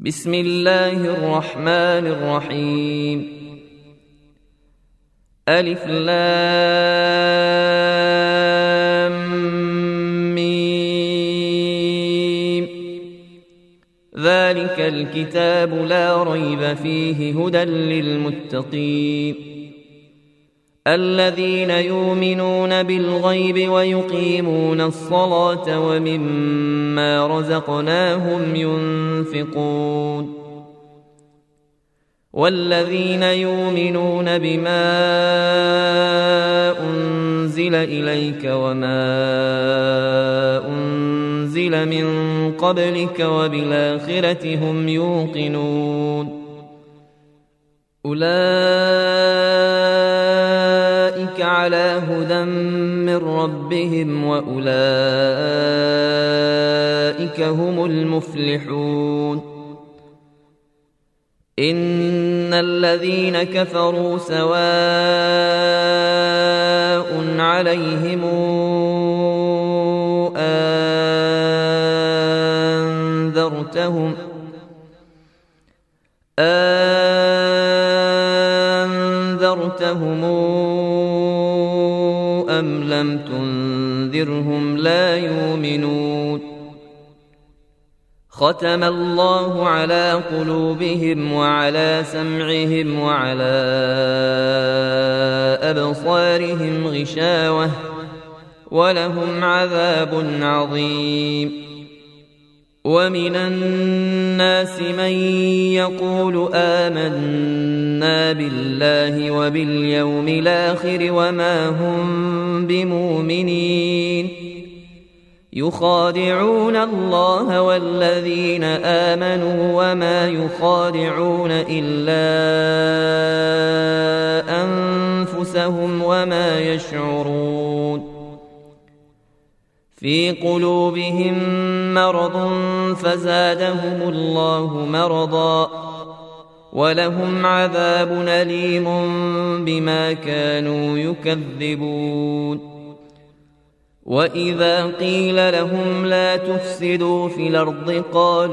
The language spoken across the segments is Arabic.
بسم الله الرحمن الرحيم. ألف لام ميم. ذلك الكتاب لا ريب فيه هدى للمتقين الذين يؤمنون بالغيب ويقيمون الصلاة ومما رزقناهم ينفقون والذين يؤمنون بما أنزل إليك وما أنزل من قبلك وبالآخرة هم يوقنون أولئك على هدى من ربهم وأولئك هم المفلحون إن الذين كفروا سواء عليهم أنذرتهم أم لم تنذرهم لا يؤمنون ختم الله على قلوبهم وعلى سمعهم وعلى أبصارهم غشاوة ولهم عذاب عظيم ومن الناس من يقول آمنا بالله وباليوم الآخر وما هم بمؤمنين يخادعون الله والذين آمنوا وما يخادعون إلا أنفسهم وما يشعرون في قلوبهم مرض فزادهم الله مرضا ولهم عذاب أليم بما كانوا يكذبون وإذا قيل لهم لا تفسدوا في الأرض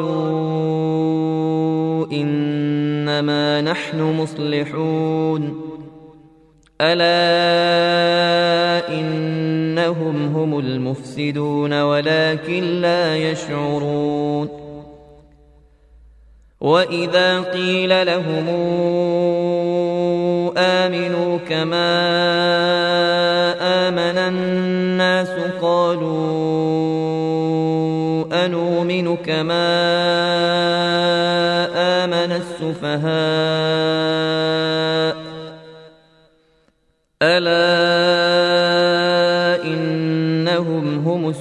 قالوا إنما نحن مصلحون ألا إنهم هم المفسدون ولكن لا يشعرون وإذا قيل لهم آمنوا كما آمن الناس قالوا أنؤمن كما آمن السفهاء ألا إنهم هم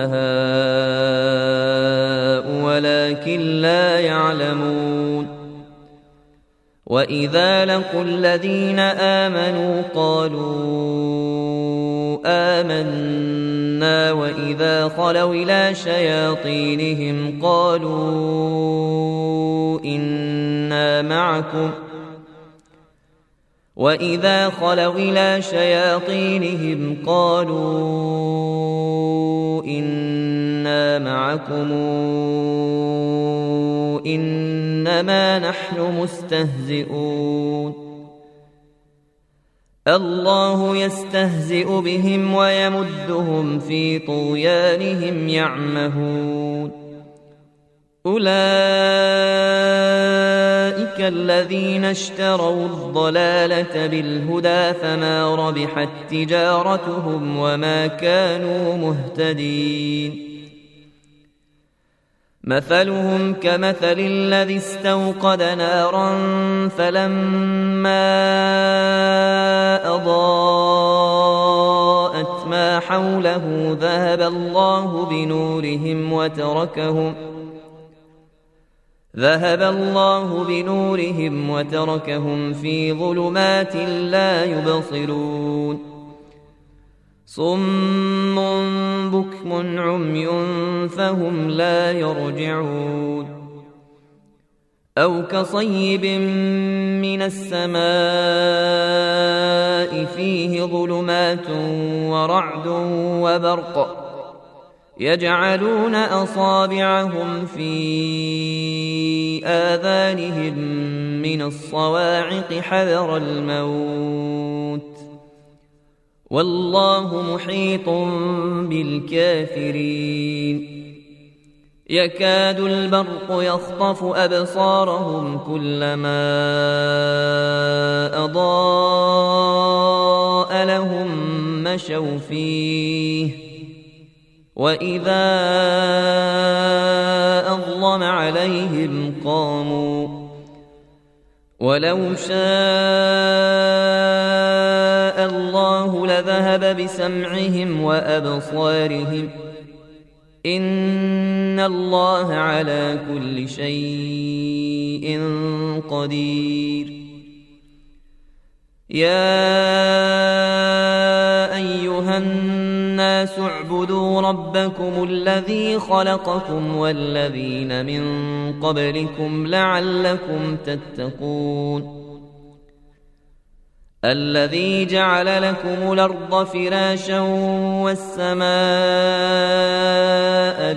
السفهاء ولكن لا يعلمون وإذا لقوا الذين آمنوا قالوا آمنا وإذا خلوا إلى شياطينهم قالوا إنا معكم وإذا خلوا إلى شياطينهم قالوا إنا معكم إنما نحن مستهزئون الله يستهزئ بهم ويمدهم في طغيانهم يعمهون أولئك الذين اشتروا الضلالة بالهدى فما ربحت تجارتهم وما كانوا مهتدين مثلهم كمثل الذي استوقد نارا فلما أضاءت ما حوله ذهب الله بنورهم وتركهم في ظلمات لا يبصرون صم بكم عمي فهم لا يرجعون أو كصيب من السماء فيه ظلمات ورعد وبرق يجعلون أصابعهم في آذانهم من الصواعق حذر الموت والله محيط بالكافرين يكاد البرق يخطف أبصارهم كلما أضاء لهم مشوا فيه وإذا أظلم عليهم قاموا ولو شاء الله لذهب بسمعهم وأبصارهم إن الله على كل شيء قدير يا أيها الناس اعبدوا ربكم الذي خلقكم والذين من قبلكم لعلكم تتقون الذي جعل لكم الأرض فراشا والسماء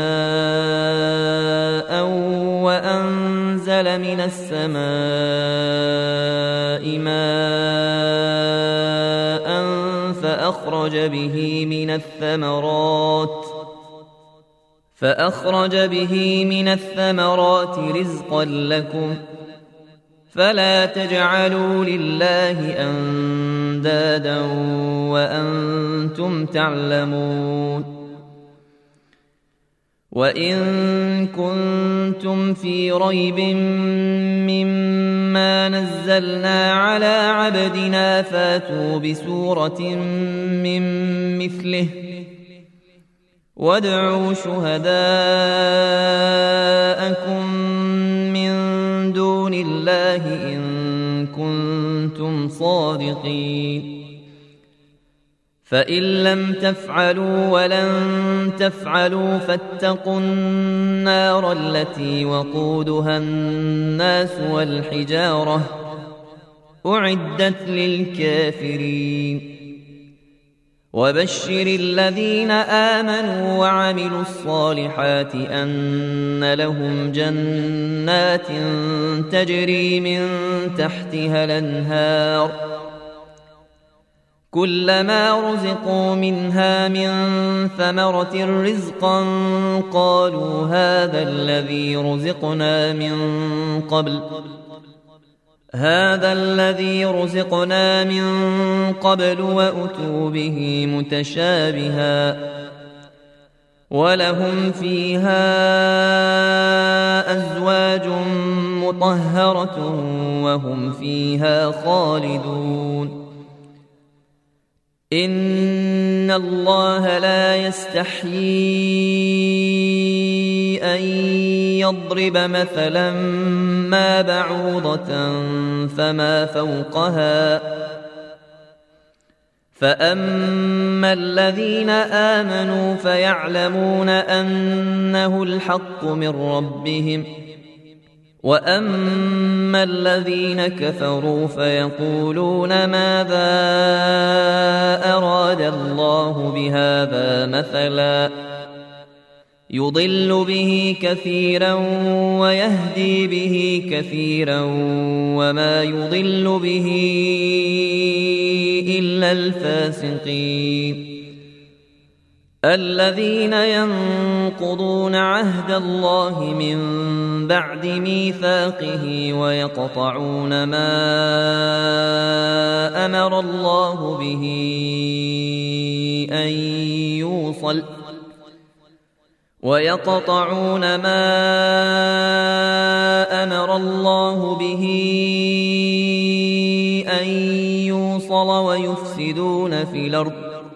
بناء وأنزل من السماء ماء فأخرج به من الثمرات رزقا لكم فلا تجعلوا لله أندادا وأنتم تعلمون وإن كنتم في ريب مما نزلنا على عبدنا فاتوا بسورة من مثله وادعوا شهداءكم من دون الله إن كنتم صادقين فإن لم تفعلوا ولن تفعلوا فاتقوا النار التي وقودها الناس والحجارة أعدت للكافرين وبشر الذين آمنوا وعملوا الصالحات أن لهم جنات تجري من تحتها الأنهار كلما رزقوا منها من ثمرة رزقا قالوا هذا الذي رزقنا من قبل وأتوا به متشابها ولهم فيها أزواج مطهرة وهم فيها خالدون إن الله لا يستحيي أن يضرب مثلا ما بعوضة فما فوقها فأما الذين آمنوا فيعلمون أنه الحق من ربهم وأما الذين كفروا فيقولون ماذا أراد الله بهذا مثلا يضل به كثيرا ويهدي به كثيرا وما يضل به إلا الفاسقين الذين ينقضون عهد الله من بعد ميثاقه ويقطعون ما أمر الله به أن يوصل ويفسدون في الأرض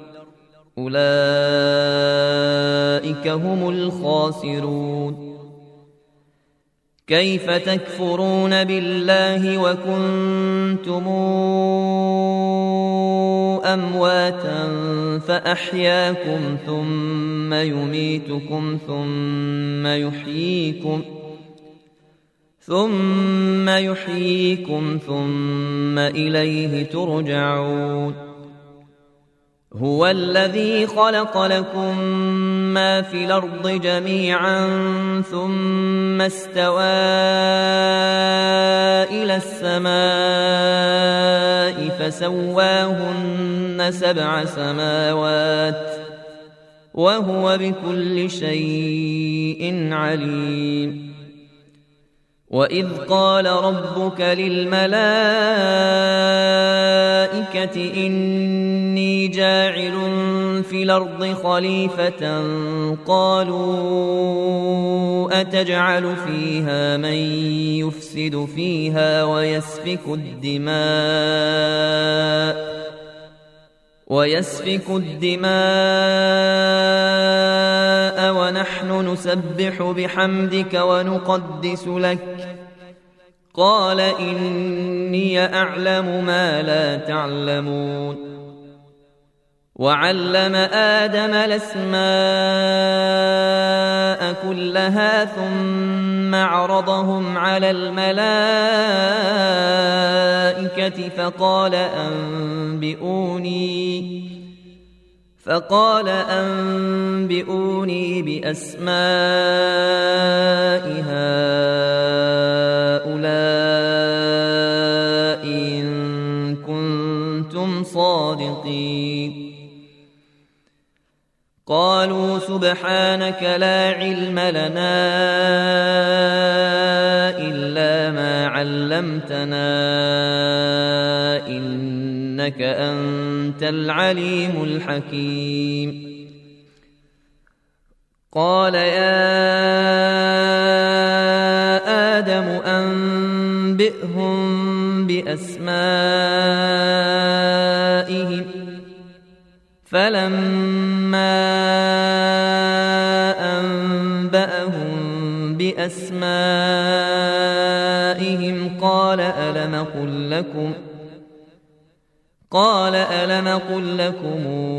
أولئك هم الخاسرون كيف تكفرون بالله وكنتم أمواتا فأحياكم ثم يميتكم ثم يحييكم ثم إليه ترجعون هو الذي خلق لكم ما في الأرض جميعا ثم استوى إلى السماء فسواهن 7 سماوات وهو بكل شيء عليم. وإذ قال ربك للملائكة إني جاعل في الأرض خليفة قالوا أتجعل فيها من يفسد فيها ويسفك الدماء ونحن نسبح بحمدك ونقدس لك قال إني أعلم ما لا تعلمون. وعلم آدم الأسماء كلها ثم عرضهم على الملائكة فقال أنبئوني بأسماء هؤلاء إن كنتم صادقين. قالوا سبحانك لا علم لنا إلا ما علمتنا إنك أنت العليم الحكيم. قال يا آدم أنبئهم بأسمائهم فلما أنبأهم بأسمائهم قال ألم قل لكم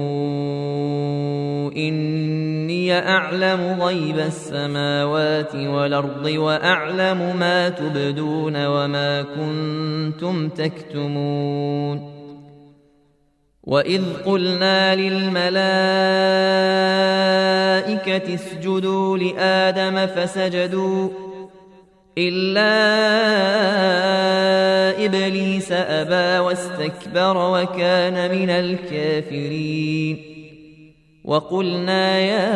إني أعلم غيب السماوات والأرض وأعلم ما تبدون وما كنتم تكتمون. وإذ قلنا للملائكة اسجدوا لآدم فسجدوا إلا إبليس أبى واستكبر وكان من الكافرين. وقلنا يا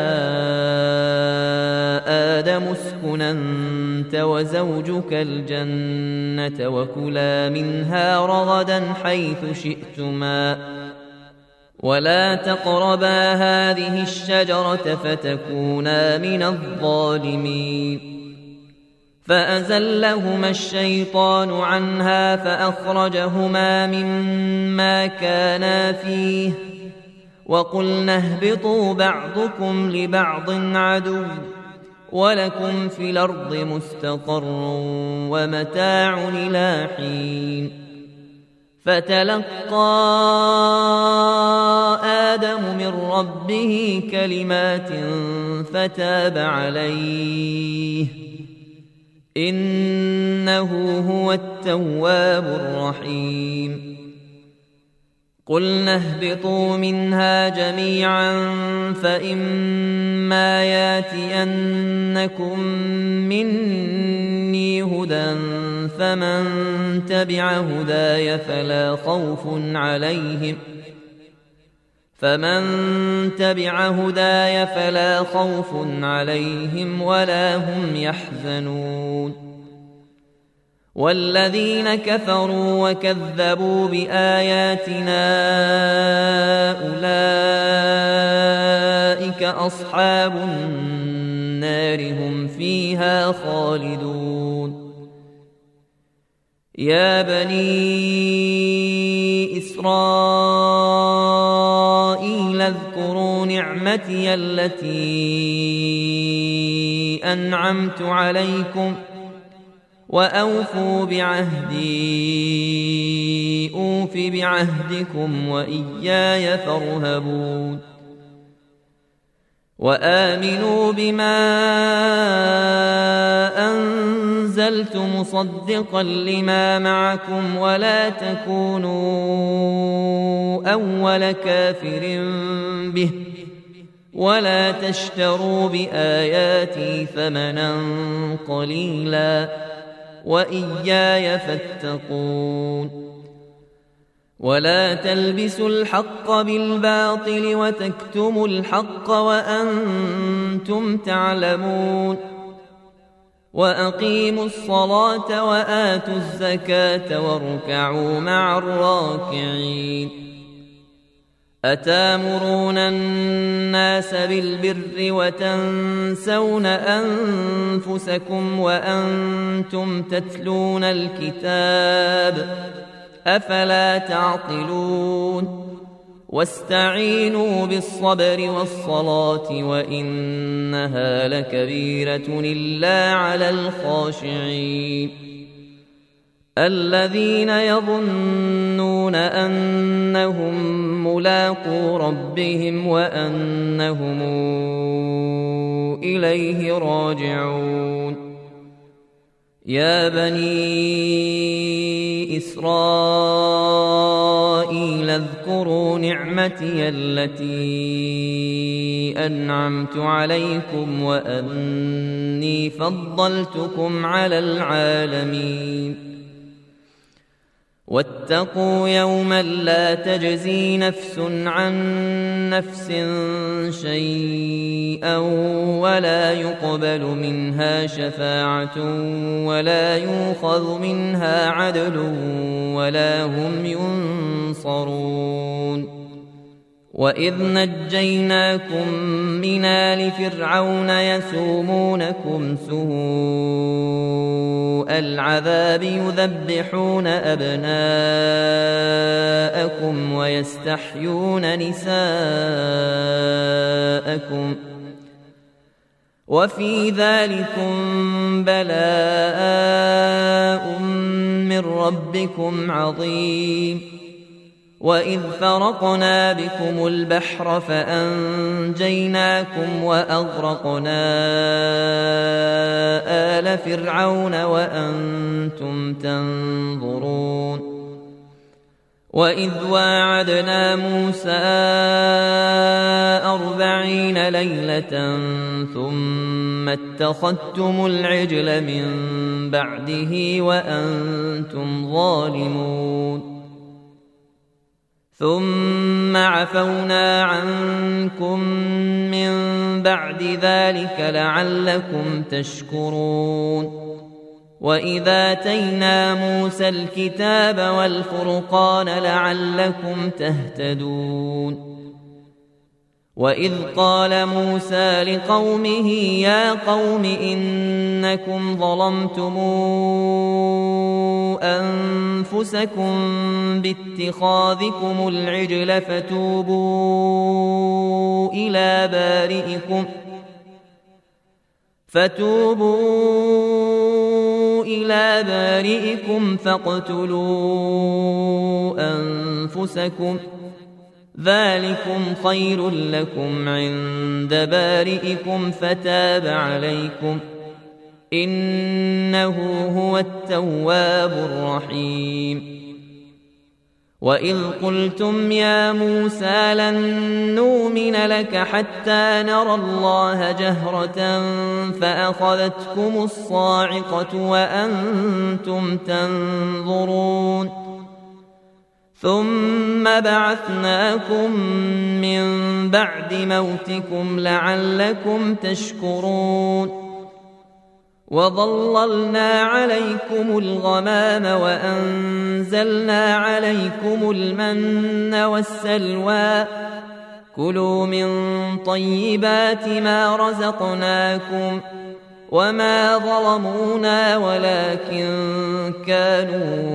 آدم اسكن أنت وزوجك الجنة وكلا منها رغدا حيث شئتما ولا تقربا هذه الشجرة فتكونا من الظالمين. فأزلهما الشيطان عنها فأخرجهما مما كانا فيه وقلنا اهبطوا بعضكم لبعض عدو ولكم في الأرض مستقر ومتاع إلى حين. فتلقى آدم من ربه كلمات فتاب عليه إنه هو التواب الرحيم. قلنا اهبطوا منها جميعا فإما ياتينكم مني هدى فمن تبع هداي فلا خوف عليهم ولا هم يحزنون. والذين كفروا وكذبوا بآياتنا أولئك أصحاب النار هم فيها خالدون. يا بني إسرائيل اذكروا نعمتي التي أنعمت عليكم وأوفوا بعهدي أوف بعهدكم وإياي فارهبون. وآمنوا بما أنزلت أرسلت مصدقا لما معكم ولا تكونوا أول كافر به ولا تشتروا بآياتي ثمنا قليلا وإياي فاتقون ولا تلبسوا الحق بالباطل وتكتموا الحق وأنتم تعلمون وأقيموا الصلاة وآتوا الزكاة واركعوا مع الراكعين أتامرون الناس بالبر وتنسون أنفسكم وأنتم تتلون الكتاب أفلا تعقلون واستعينوا بالصبر والصلاة وإنها لكبيرة إلا على الخاشعين الذين يظنون أنهم ملاقو ربهم وأنهم إليه راجعون يا بني إسرائيل اذكروا نعمتي التي أنعمت عليكم وأني فضلتكم على العالمين واتقوا يوما لا تجزي نفس عن نفس شيئا ولا يقبل منها شفاعة ولا يؤخذ منها عدل ولا هم ينصرون وإذ نجيناكم من آل فرعون يسومونكم سوء العذاب يذبحون أبناءكم ويستحيون نساءكم وفي ذلكم بلاء من ربكم عظيم وإذ فرقنا بكم البحر فأنجيناكم وأغرقنا آل فرعون وأنتم تنظرون وإذ واعدنا موسى 40 ليلة ثم اتخذتم العجل من بعده وأنتم ظالمون ثم عفونا عنكم من بعد ذلك لعلكم تشكرون وإذا آتينا موسى الكتاب والفرقان لعلكم تهتدون وإذ قال موسى لقومه يا قوم إنكم ظلمتم أنفسكم باتخاذكم العجل فتوبوا إلى بارئكم فاقتلوا أنفسكم ذلكم خير لكم عند بارئكم فتاب عليكم إنه هو التواب الرحيم وإذ قلتم يا موسى لن نؤمن لك حتى نرى الله جهرة فأخذتكم الصاعقة وأنتم تنظرون ثم بعثناكم من بعد موتكم لعلكم تشكرون وظللنا عليكم الغمام وأنزلنا عليكم المن والسلوى كلوا من طيبات ما رزقناكم وما ظلمونا ولكن كانوا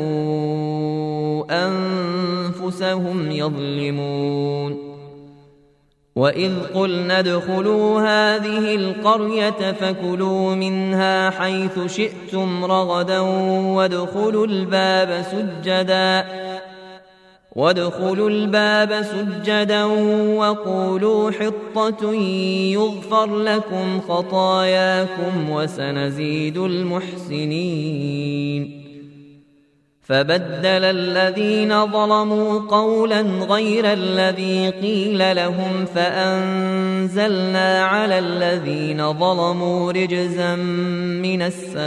أنفسهم يظلمون وإذ قلنا ادخلوا هذه القرية فكلوا منها حيث شئتم رغدا وادخلوا الباب سجدا وادخلوا الباب سجدا وقولوا حطة يغفر لكم خطاياكم وسنزيد المحسنين. فبدل الذين ظلموا قولا غير الذي قيل لهم فأنزلنا على الذين ظلموا رجزا من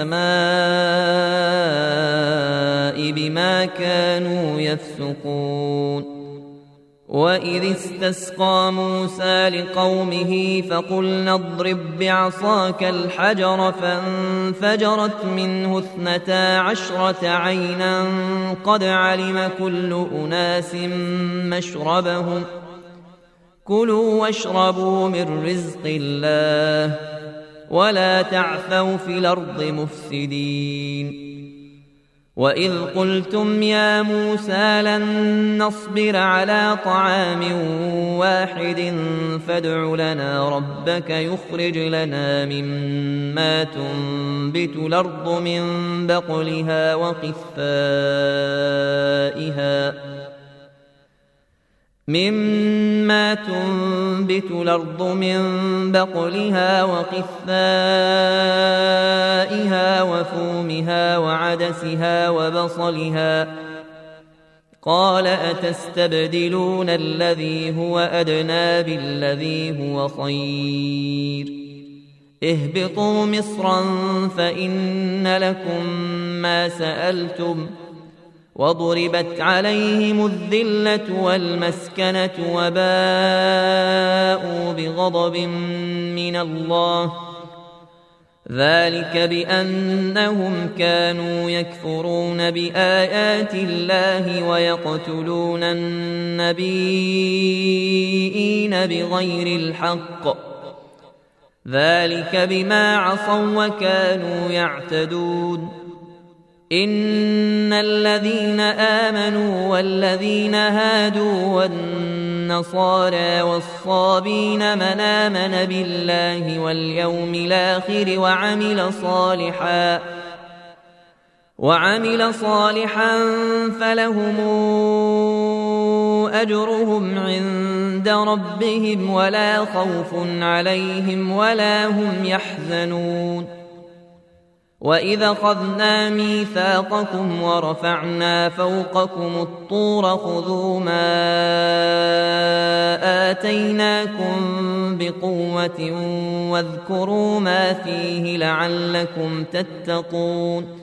السماء بما كانوا يفسقون. وإذ استسقى موسى لقومه فقلنا اضرب بعصاك الحجر فانفجرت منه 12 عينا قد علم كل أناس مشربهم كلوا واشربوا من رزق الله ولا تعثوا في الأرض مفسدين. وإذ قلتم يا موسى لن نصبر على طعام واحد فادع لنا ربك يخرج لنا مما تنبت الأرض من بقلها وقثائها وفومها وعدسها وبصلها قال أتستبدلون الذي هو أدنى بالذي هو خير اهبطوا مصرا فإن لكم ما سألتم وضربت عليهم الذلة والمسكنة وباءوا بغضب من الله ذلك بأنهم كانوا يكفرون بآيات الله ويقتلون النبيين بغير الحق ذلك بما عصوا وكانوا يعتدون. إن الذين آمنوا والذين هادوا والنصارى والصابين من آمن بالله واليوم الآخر وعمل صالحا فلهم أجرهم عند ربهم ولا خوف عليهم ولا هم يحزنون. وإذا أخذنا ميثاقكم ورفعنا فوقكم الطور خذوا ما آتيناكم بقوة واذكروا ما فيه لعلكم تتقون.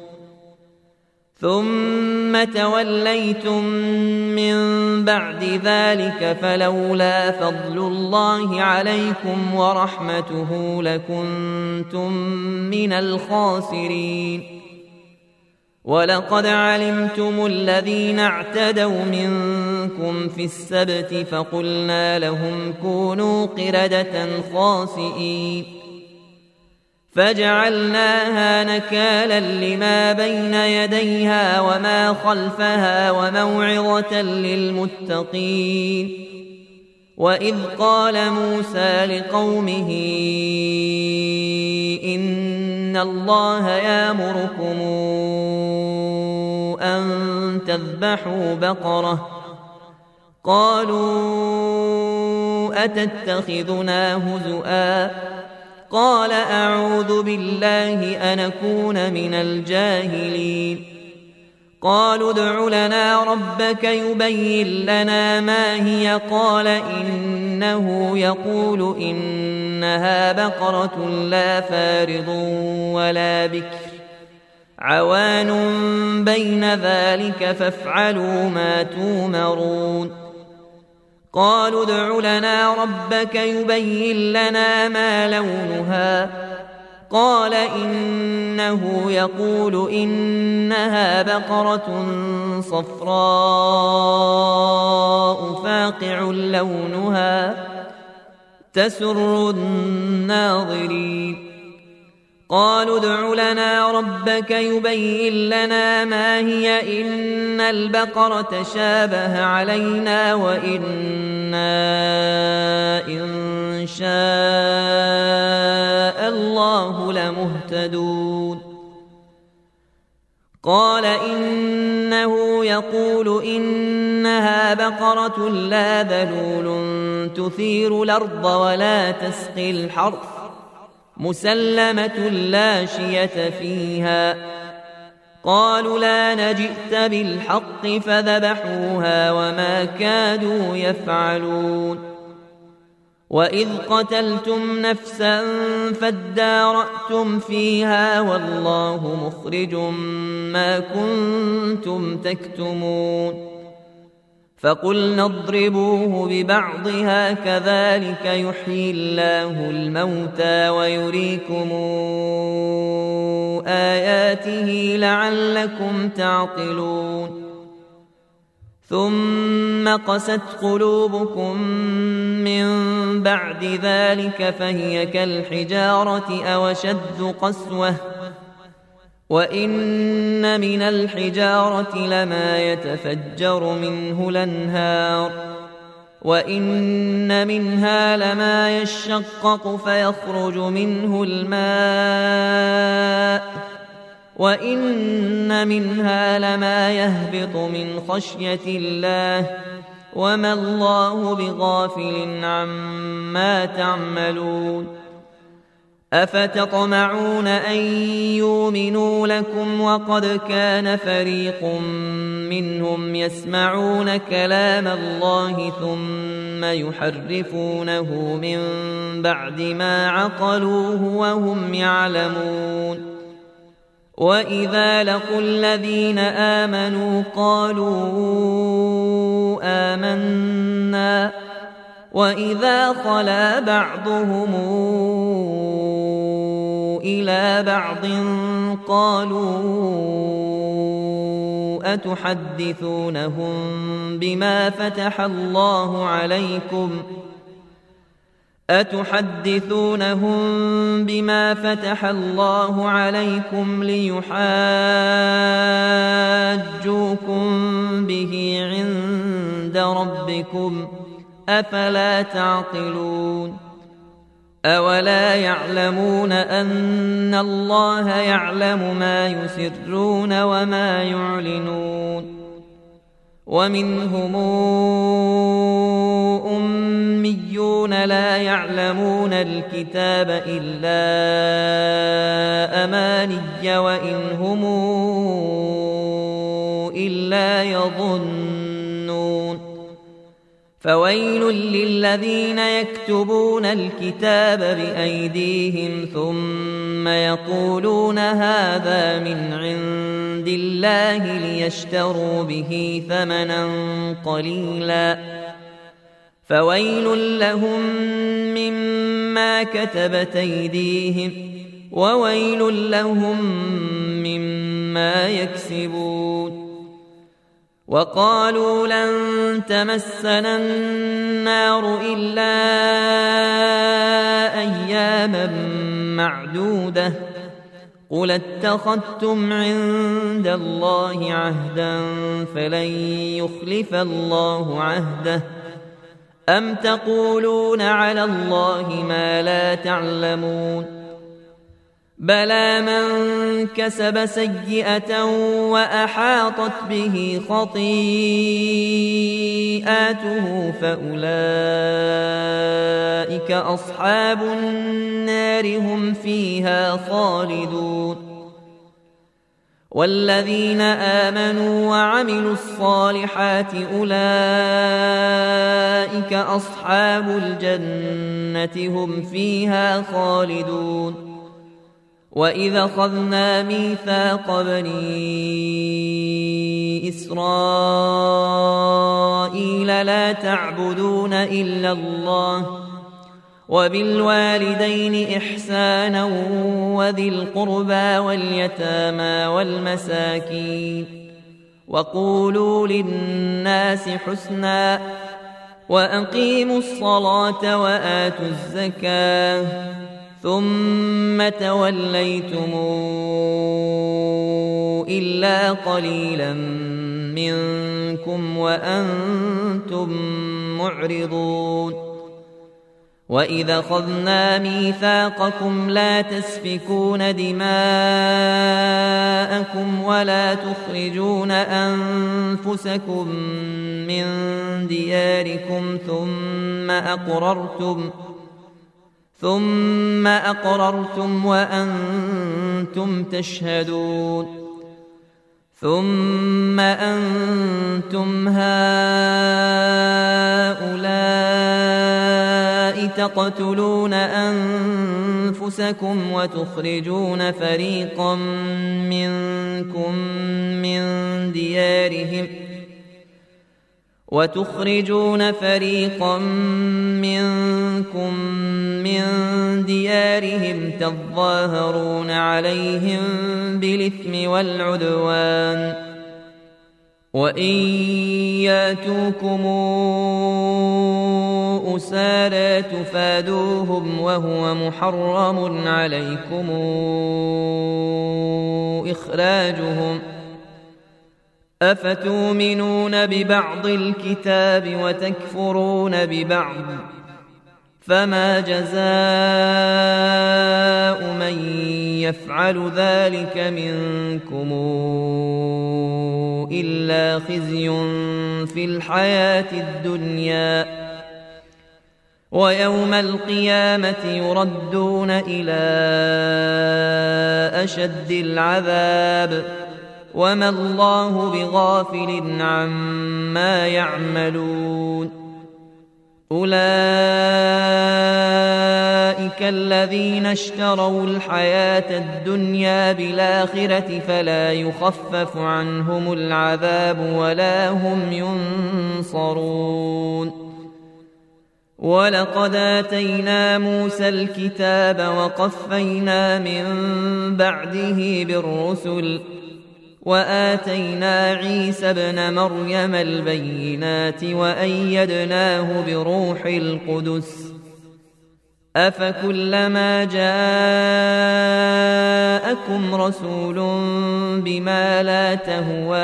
ثم توليتم من بعد ذلك فلولا فضل الله عليكم ورحمته لكنتم من الخاسرين. ولقد علمتم الذين اعتدوا منكم في السبت فقلنا لهم كونوا قردة خاسئين فجعلناها نكالا لما بين يديها وما خلفها وموعظة للمتقين. وإذ قال موسى لقومه إن الله يأمركم أن تذبحوا بقرة قالوا أتتخذنا هزؤا قال أعوذ بالله أن أكون من الجاهلين. قالوا ادع لنا ربك يبين لنا ما هي قال إنه يقول إنها بقرة لا فارض ولا بكر عوان بين ذلك فافعلوا ما تومرون. قالوا ادع لنا ربك يبين لنا ما لونها قال إنه يقول إنها بقرة صفراء فاقع لونها تسر الناظرين. قالوا ادع لنا ربك يبين لنا ما هي إن البقرة شابه علينا وإنا إن شاء الله لمهتدون. قال إنه يقول إنها بقرة لا ذلول تثير الأرض ولا تسقي الحرث مسلمة لا شية فيها. قالوا لا نجئت بالحق فذبحوها وما كادوا يفعلون. وإذ قتلتم نفسا فادارأتم فيها والله مخرج ما كنتم تكتمون. فقلنا اضربوه ببعضها كذلك يحيي الله الموتى ويريكم آياته لعلكم تعقلون. ثم قست قلوبكم من بعد ذلك فهي كالحجارة أو أشد قسوة وإن من الحجارة لما يتفجر منه الأنهار وإن منها لما يشقق فيخرج منه الماء وإن منها لما يهبط من خشية الله وما الله بغافل عما تعملون. أفتطمعون أن يؤمنوا لكم وقد كان فريق منهم يسمعون كلام الله ثم يحرفونه من بعد ما عقلوه وهم يعلمون. وإذا لقوا الذين آمنوا قالوا آمنا وإذا خلا بعضهم إلى بعض قالوا أتحدثونهم بما فتح الله عليكم ليحاجوكم به عند ربكم أفلا تعقلون. أولا يعلمون أن الله يعلم ما يسرون وما يعلنون. ومنهم أميون لا يعلمون الكتاب إلا أماني وإن هم إلا يظنون. فويل للذين يكتبون الكتاب بأيديهم ثم يقولون هذا من عند الله ليشتروا به ثمنا قليلا فويل لهم مما كتبت أيديهم وويل لهم مما يكسبون. وقالوا لن تمسنا النار إلا أياما معدودة قل اتخذتم عند الله عهدا فلن يخلف الله عهده أم تقولون على الله ما لا تعلمون. بلى من كسب سيئة وأحاطت به خطيئاته فأولئك أصحاب النار هم فيها خالدون. والذين آمنوا وعملوا الصالحات أولئك أصحاب الجنة هم فيها خالدون. وإذا أخذنا ميثاق بني إسرائيل لا تعبدون إلا الله وبالوالدين إحسانا وذي القربى واليتامى والمساكين وقولوا للناس حسنا وأقيموا الصلاة وآتوا الزكاة ثم توليتم إلا قليلا منكم وأنتم معرضون. وإذا أخذنا ميثاقكم لا تسفكون دماءكم ولا تخرجون أنفسكم من دياركم ثم أقررتم وأنتم تشهدون ثم أنتم هؤلاء تقتلون أنفسكم وتخرجون فريقا منكم من ديارهم تظاهرون عليهم بالإثم والعدوان وإن ياتوكم أسارى تفادوهم وهو محرم عليكم إخراجهم أفتؤمنون ببعض الكتاب وتكفرون ببعض فما جزاء من يفعل ذلك منكم إلا خزي في الحياة الدنيا ويوم القيامة يردون إلى أشد العذاب وما الله بغافل عما يعملون أولئك الذين اشتروا الحياة الدنيا بالآخرة فلا يخفف عنهم العذاب ولا هم ينصرون ولقد آتينا موسى الكتاب وقفينا من بعده بالرسل وآتينا عيسى ابن مريم البينات وأيدناه بروح القدس أفكلما جاءكم رسول بما لا تهوى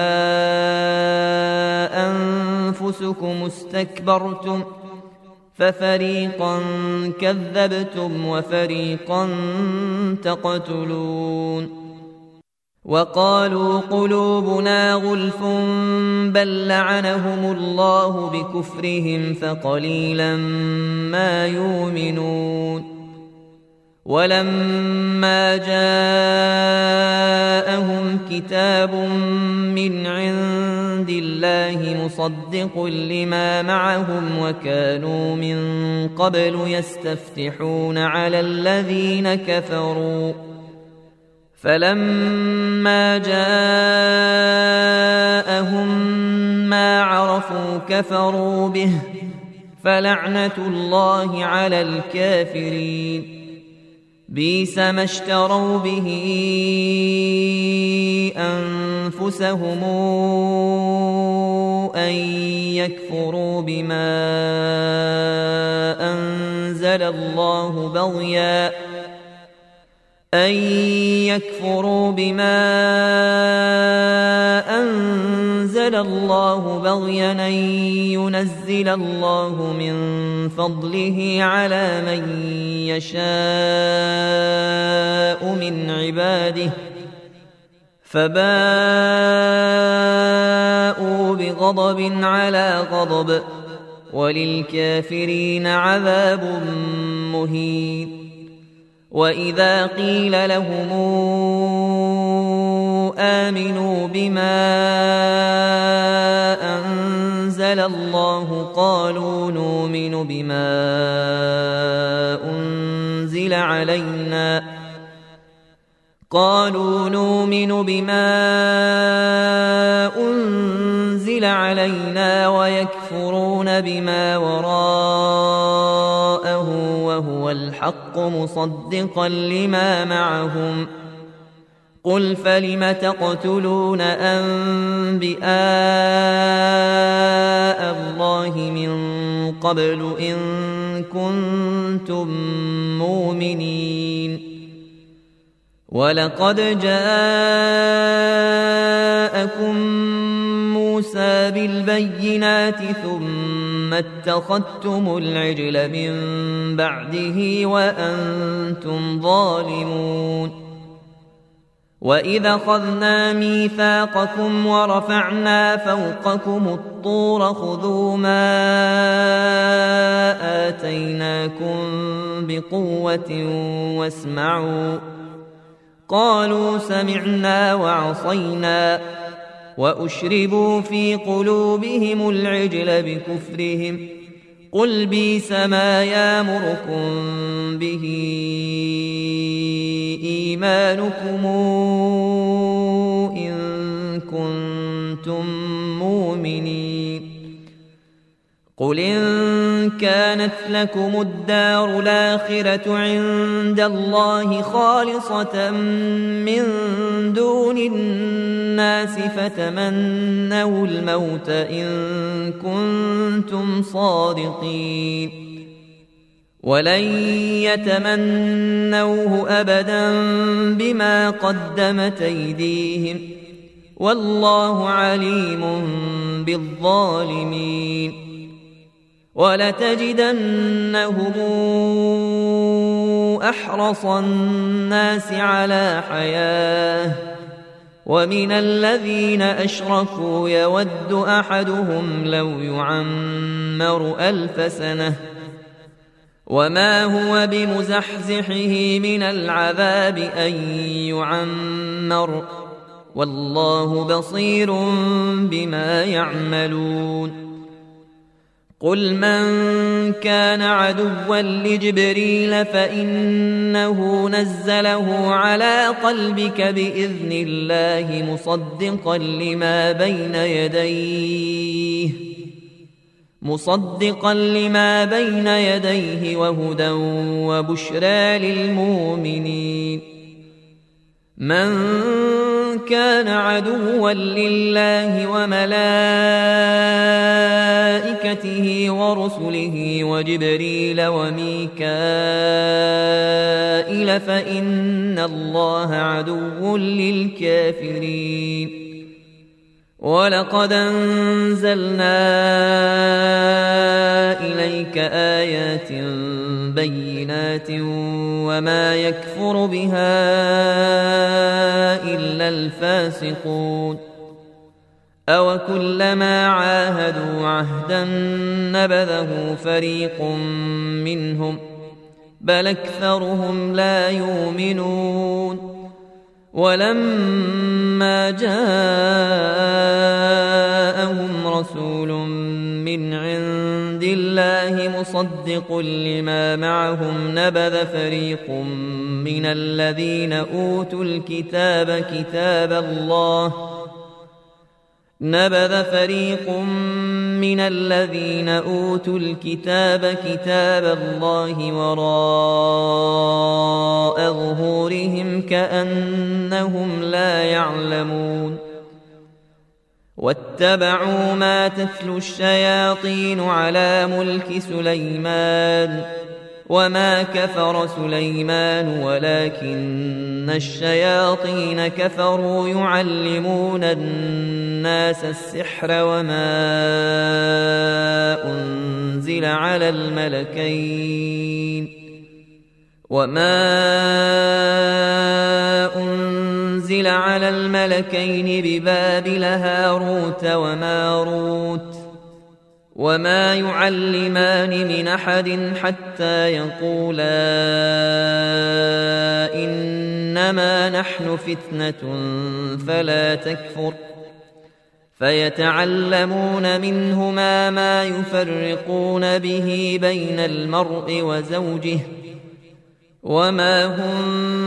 أنفسكم استكبرتم ففريقا كذبتم وفريقا تقتلون وقالوا قلوبنا غلف بل لعنهم الله بكفرهم فقليلا ما يؤمنون ولما جاءهم كتاب من عند الله مصدق لما معهم وكانوا من قبل يستفتحون على الذين كفروا فلما جاءهم ما عرفوا كفروا به فلعنة الله على الكافرين بئس ما اشتروا به أنفسهم أن يكفروا بما أنزل الله بغيا أن ينزل الله من فضله على من يشاء من عباده فباءوا بغضب على غضب وللكافرين عذاب مهين وإذا قيل لهم آمنوا بما أنزل الله قالوا نؤمن بما أنزل علينا ويكفرون بما وراءه وهو الحق مصدقا لما معهم قل فلم تقتلون أنبياء الله من قبل إن كنتم مؤمنين ولقد جاءكم موسى بالبينات ثم ثم اتخذتم العجل من بعده وأنتم ظالمون وإذا أخذنا ميثاقكم ورفعنا فوقكم الطور خذوا ما آتيناكم بقوة واسمعوا قالوا سمعنا وعصينا وأشربوا في قلوبهم العجل بكفرهم قل بئس ما يأمركم به إيمانكم إن كنتم مؤمنين قل إن كانت لكم الدار الآخرة عند الله خالصة من دون الناس فتمنوا الموت إن كنتم صادقين ولن يتمنوه أبدا بما قدمت أيديهم والله عليم بالظالمين ولتجدنهم أحرص الناس على حياة ومن الذين أشركوا يود أحدهم لو يعمر 1000 سنة وما هو بمزحزحه من العذاب أن يعمر والله بصير بما يعملون قل من كان عدوا لجبريل فإنه نزله على قلبك بإذن الله مصدقا لما بين يديه وهدى وبشرى للمؤمنين من كان عدوا لله وملائكته ورسله وجبريل وميكائيل فإن الله عدو للكافرين ولقد أنزلنا إليك آيات بينات وما يكفر بها إلا الفاسقون أوكلما عاهدوا عهدا نبذه فريق منهم بل أكثرهم لا يؤمنون ولما جاءهم رسول من عند الله مصدق لما معهم نبذ فريق من الذين أوتوا الكتاب كتاب الله وراء ظهورهم كأنهم لا يعلمون واتبعوا ما تتلو الشياطين على ملك سليمان وما كفر سليمان ولكن الشياطين كفروا يعلمون الناس السحر وما أنزل على الملكين ببابل هاروت وماروت وما يعلمان من أحد حتى يقولا إنما نحن فتنة فلا تكفر فيتعلمون منهما ما يفرقون به بين المرء وزوجه وما هم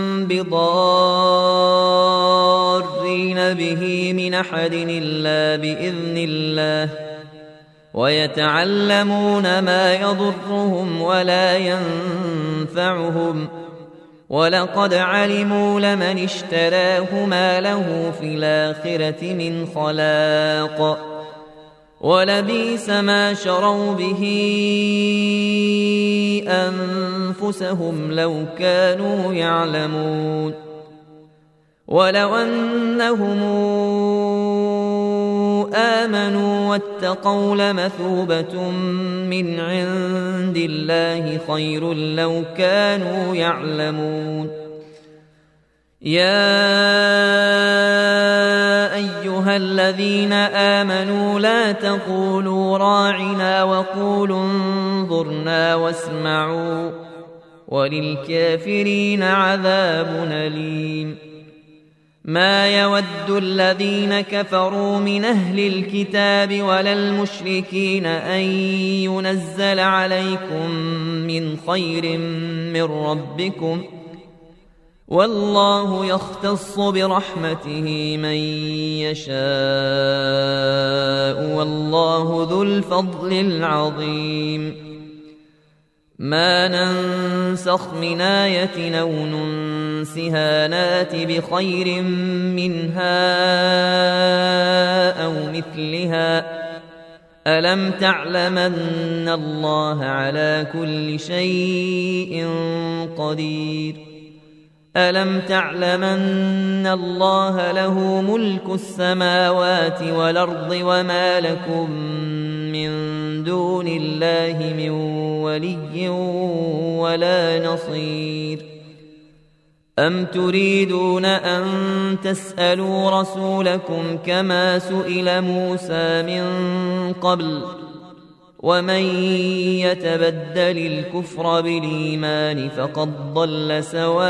بضارين به من أحد إلا بإذن الله ويتعلمون ما يضرهم ولا ينفعهم ولقد علموا لمن اشتراه ما له في الآخرة من خلاق ولبئس ما شروا به أنفسهم لو كانوا يعلمون ولو أنهم آمنوا واتقوا لمثوبة من عند الله خير لو كانوا يعلمون. يا أيها الذين آمنوا لا تقولوا راعنا وقولوا انظرنا واسمعوا وللكافرين عذاب أليم. ما يود الذين كفروا من أهل الكتاب ولا المشركين أن ينزل عليكم من خير من ربكم والله يختص برحمته من يشاء والله ذو الفضل العظيم. ما ننسخ من آية أو ننسها نات بخير منها أو مثلها ألم تعلم أن الله على كل شيء قدير. ألم تعلم أن الله له ملك السماوات والأرض وما لكم من دون الله من ولي ولا نصير. أم تريدون أن تسألوا رسولكم كما سئل موسى من قبل ومن يتبدل الكفر بالإيمان فقد ضل سواء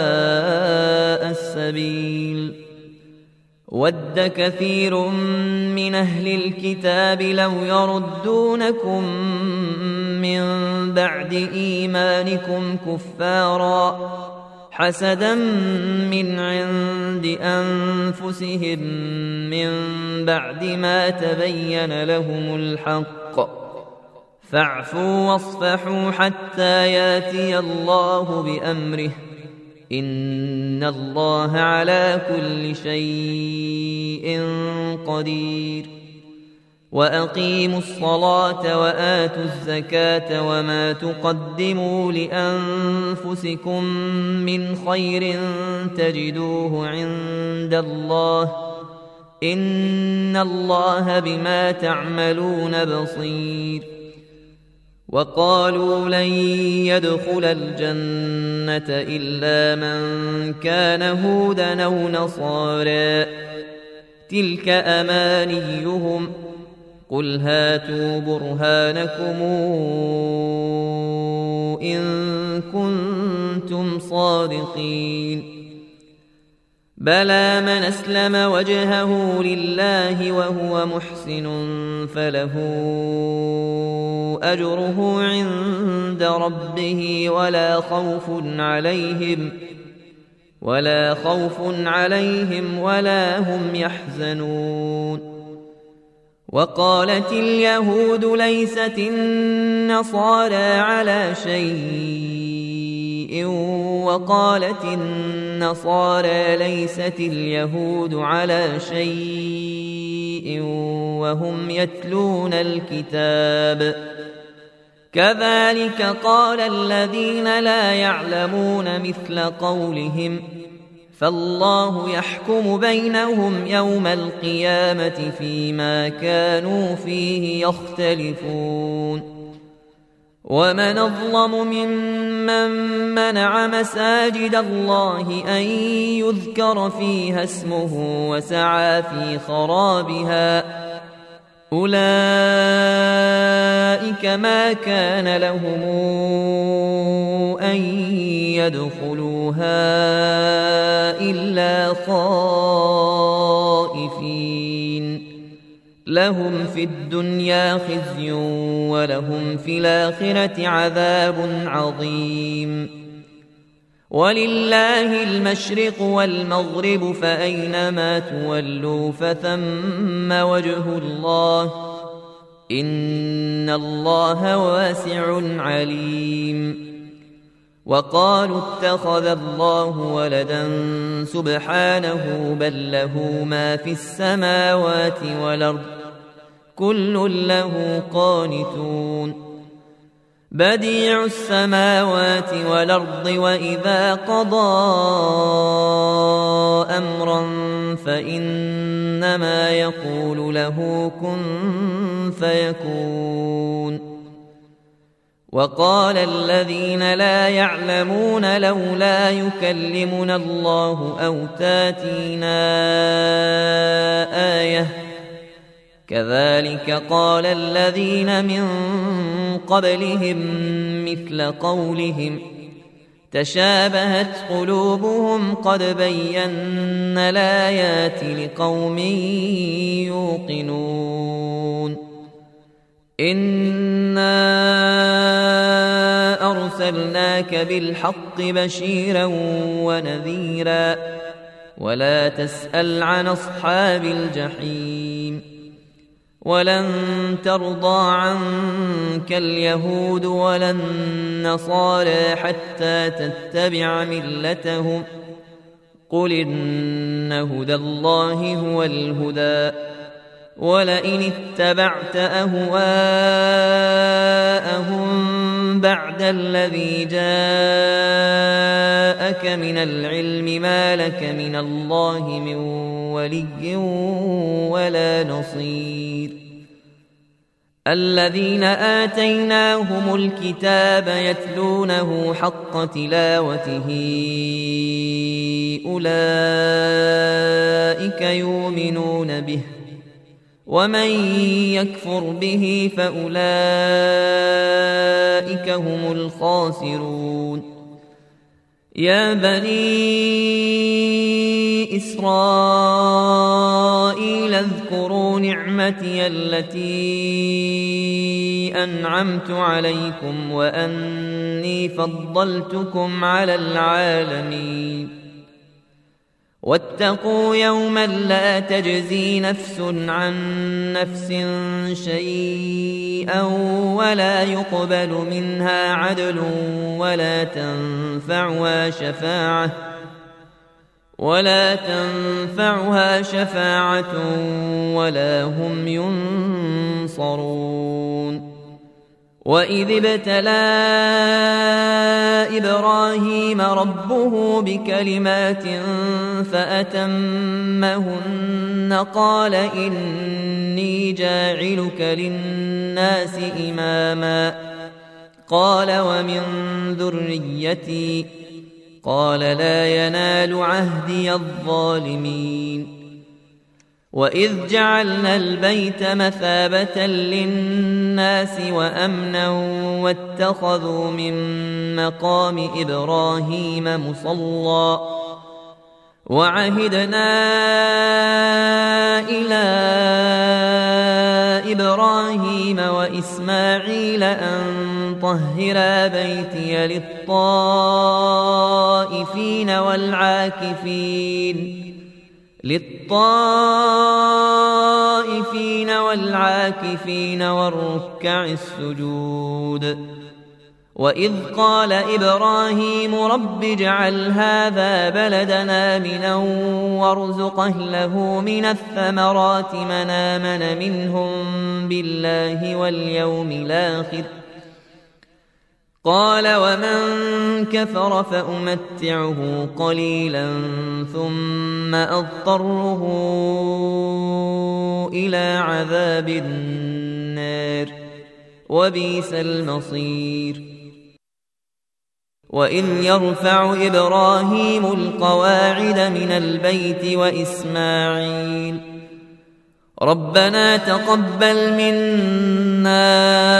السبيل. ود كثير من أهل الكتاب لو يردونكم من بعد إيمانكم كفارا حسدا من عند أنفسهم من بعد ما تبين لهم الحق فاعفوا واصفحوا حتى ياتي الله بأمره إن الله على كل شيء قدير. وأقيموا الصلاة وآتوا الزكاة وما تقدموا لأنفسكم من خير تجدوه عند الله إن الله بما تعملون بصير. وقالوا لن يدخل الجنة إلا من كان هودا أو نصارى تلك أمانيهم قل هاتوا برهانكم إن كنتم صادقين. بلى من أسلم وجهه لله وهو محسن فله أجره عند ربه ولا خوف عليهم ولا هم يحزنون. وقالت اليهود ليست النصارى على شيء وقالت النصارى ليست اليهود على شيء وهم يتلون الكتاب كذلك قال الذين لا يعلمون مثل قولهم فالله يحكم بينهم يوم القيامة فيما كانوا فيه يختلفون. ومن أظلم ممن منع مساجد الله أن يذكر فيها اسمه وسعى في خرابها أولئك ما كان لهم أن يدخلوها إلا خائفين لهم في الدنيا خزي ولهم في الآخرة عذاب عظيم. ولله المشرق والمغرب فأينما تولوا فثم وجه الله إن الله واسع عليم. وقالوا اتخذ الله ولدا سبحانه بل له ما في السماوات والأرض كل له قانتون. بديع السماوات والأرض وإذا قضى أمرا فإنما يقول له كن فيكون. وقال الذين لا يعلمون لولا يكلمنا الله أو تاتينا آية كذلك قال الذين من قبلهم مثل قولهم تشابهت قلوبهم قد بينا الآيات لقوم يوقنون. إنا أرسلناك بالحق بشيرا ونذيرا ولا تسأل عن أصحاب الجحيم. ولن ترضى عنك اليهود ولا النصارى حتى تتبع ملتهم قل إن هدى الله هو الهدى ولئن اتبعت أهواءهم بعد الذي جاءك من العلم ما لك من الله من ولي ولا نصير. الذين آتيناهم الكتاب يتلونه حق تلاوته أولئك يؤمنون به ومن يكفر به فأولئك هم الخاسرون. يا بني إسرائيل اذكروا نعمتي التي أنعمت عليكم وأني فضلتكم على العالمين. واتقوا يوما لا تجزي نفس عن نفس شيئا ولا يقبل منها عدل ولا تنفعها شفاعة ولا هم ينصرون. وإذ ابتلى إبراهيم ربه بكلمات فأتمهن قال إني جاعلك للناس إماما قال ومن ذريتي قال لا ينال عهدي الظالمين. وإذ جعلنا البيت مثابة للناس وأمنا واتخذوا من مقام إبراهيم مصلى وعهدنا إلى إبراهيم وإسماعيل أن طهرا بيتي للطائفين والعاكفين والركع السجود. وإذ قال إبراهيم رب اجعل هذا بلدنا آمنا وارزق أهله من الثمرات من آمن منهم بالله واليوم الآخر قال ومن كفر فأمتعه قليلا ثم أضطره إلى عذاب النار وبئس المصير. وإذ يرفع إبراهيم القواعد من البيت وإسماعيل ربنا تقبل منا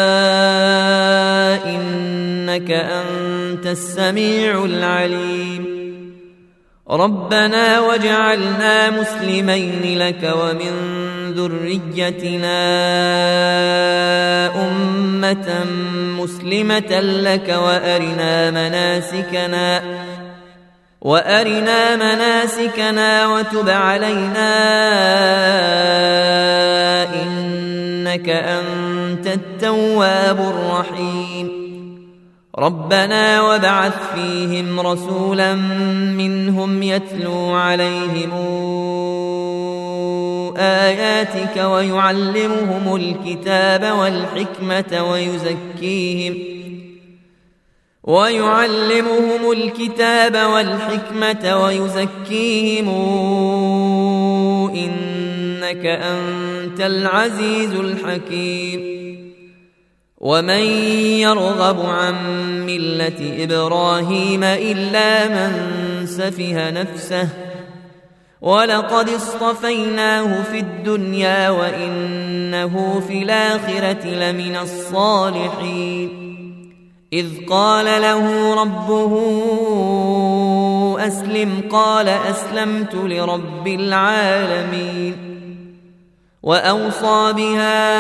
إنك أنت السميع العليم ربنا واجعلنا مسلمين لك ومن ذريتنا أمة مسلمة لك وأرنا مناسكنا وتب علينا إنك أنت التواب الرحيم ربنا وابعث فيهم رسولا منهم يتلو عليهم آياتك ويعلمهم الكتاب والحكمة ويزكيهم إنك أنت العزيز الحكيم ومن يرغب عن ملة إبراهيم إلا من سفه نفسه ولقد اصطفيناه في الدنيا وإنه في الآخرة لمن الصالحين إذ قال له ربه أسلم قال أسلمت لرب العالمين وأوصى بها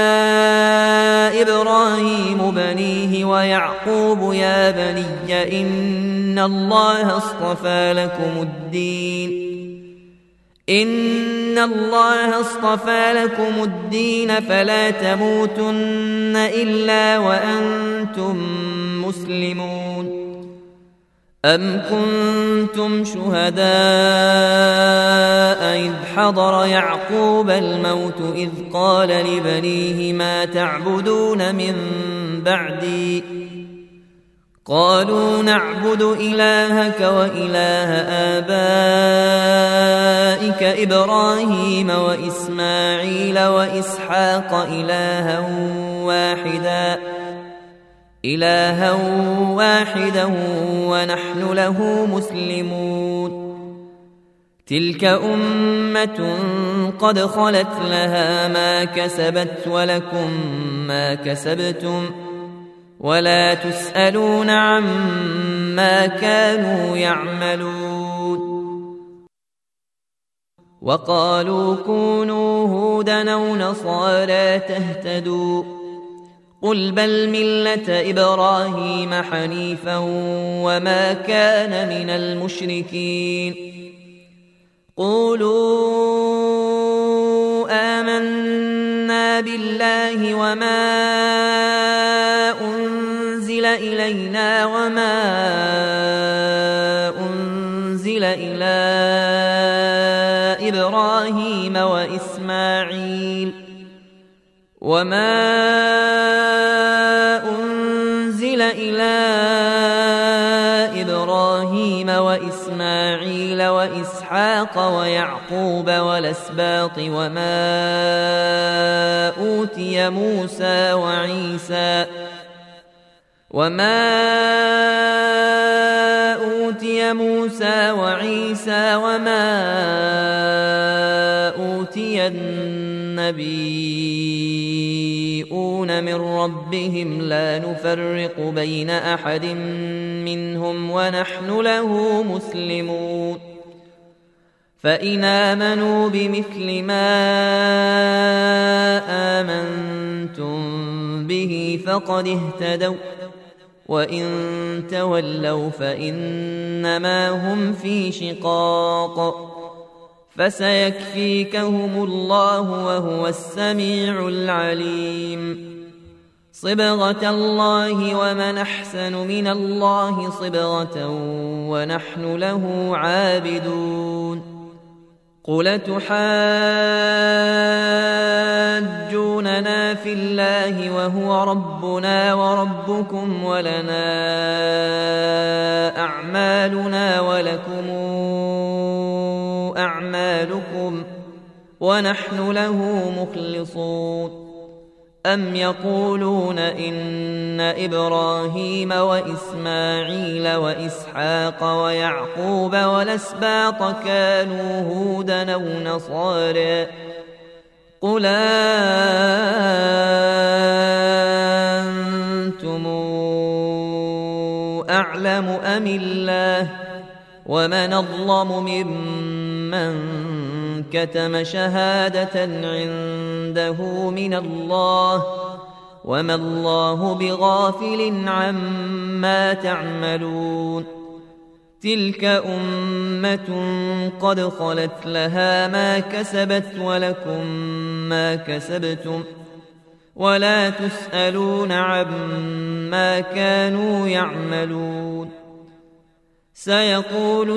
إبراهيم بنيه ويعقوب يا بني إن الله اصطفى لكم الدين فلا تموتن إلا وأنتم مسلمون أم كنتم شهداء إذ حضر يعقوب الموت إذ قال لبنيه ما تعبدون من بعدي قالوا نعبد إلهك وإله آبائك إبراهيم وإسماعيل وإسحاق إلها واحدا ونحن له مسلمون تلك أمة قد خلت لها ما كسبت ولكم ما كسبتم ولا تسألون عما كانوا يعملون وقالوا كونوا هودا أو نصارى تهتدوا قل بل ملة إبراهيم حنيفا وما كان من المشركين قولوا آمنا بالله وما أنزل إلينا وما أنزل إلى إبراهيم وإسماعيل وإسحاق ويعقوب والأسباط وما أوتي موسى وعيسى وما أوتي النبيون من ربهم لا نفرق بين أحد منهم ونحن له مسلمون فإن آمنوا بمثل ما آمنتم به فقد اهتدوا وإن تولوا فإنما هم في شقاق فسيكفيكهم الله وهو السميع العليم صبغة الله ومن أحسن من الله صبغة ونحن له عابدون قل تحاجوننا في الله وهو ربنا وربكم ولنا أعمالنا ولكم أعمالكم ونحن له مخلصون أم يقولون إن إبراهيم وإسماعيل وإسحاق ويعقوب والأسباط كانوا هودا أو نصارى قل أنتم أعلم أم الله ومن أظلم ممن كتم شهادة عنده من الله وما الله بغافل عما تعملون تلك أمة قد خلت لها ما كسبت ولكم ما كسبتم ولا تسألون عما كانوا يعملون سيقول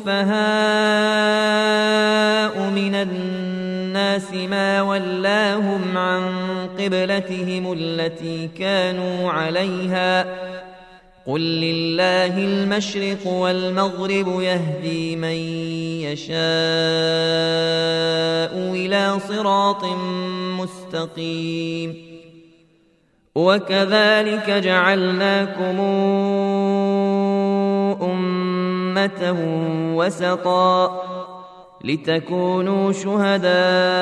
السفهاء من الناس ما ولاهم عن قبلتهم التي كانوا عليها قل لله المشرق والمغرب يهدي من يشاء إلى صراط مستقيم وكذلك جعلناكم أمة وسطا لتكونوا شهداء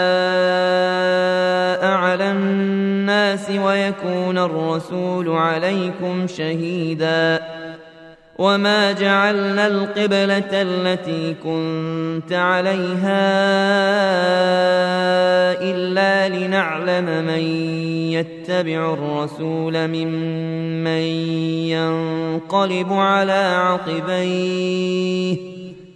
على الناس ويكون الرسول عليكم شهيدا وما جعلنا القبلة التي كنت عليها إلا لنعلم من يتبع الرسول ممن ينقلب على عقبيه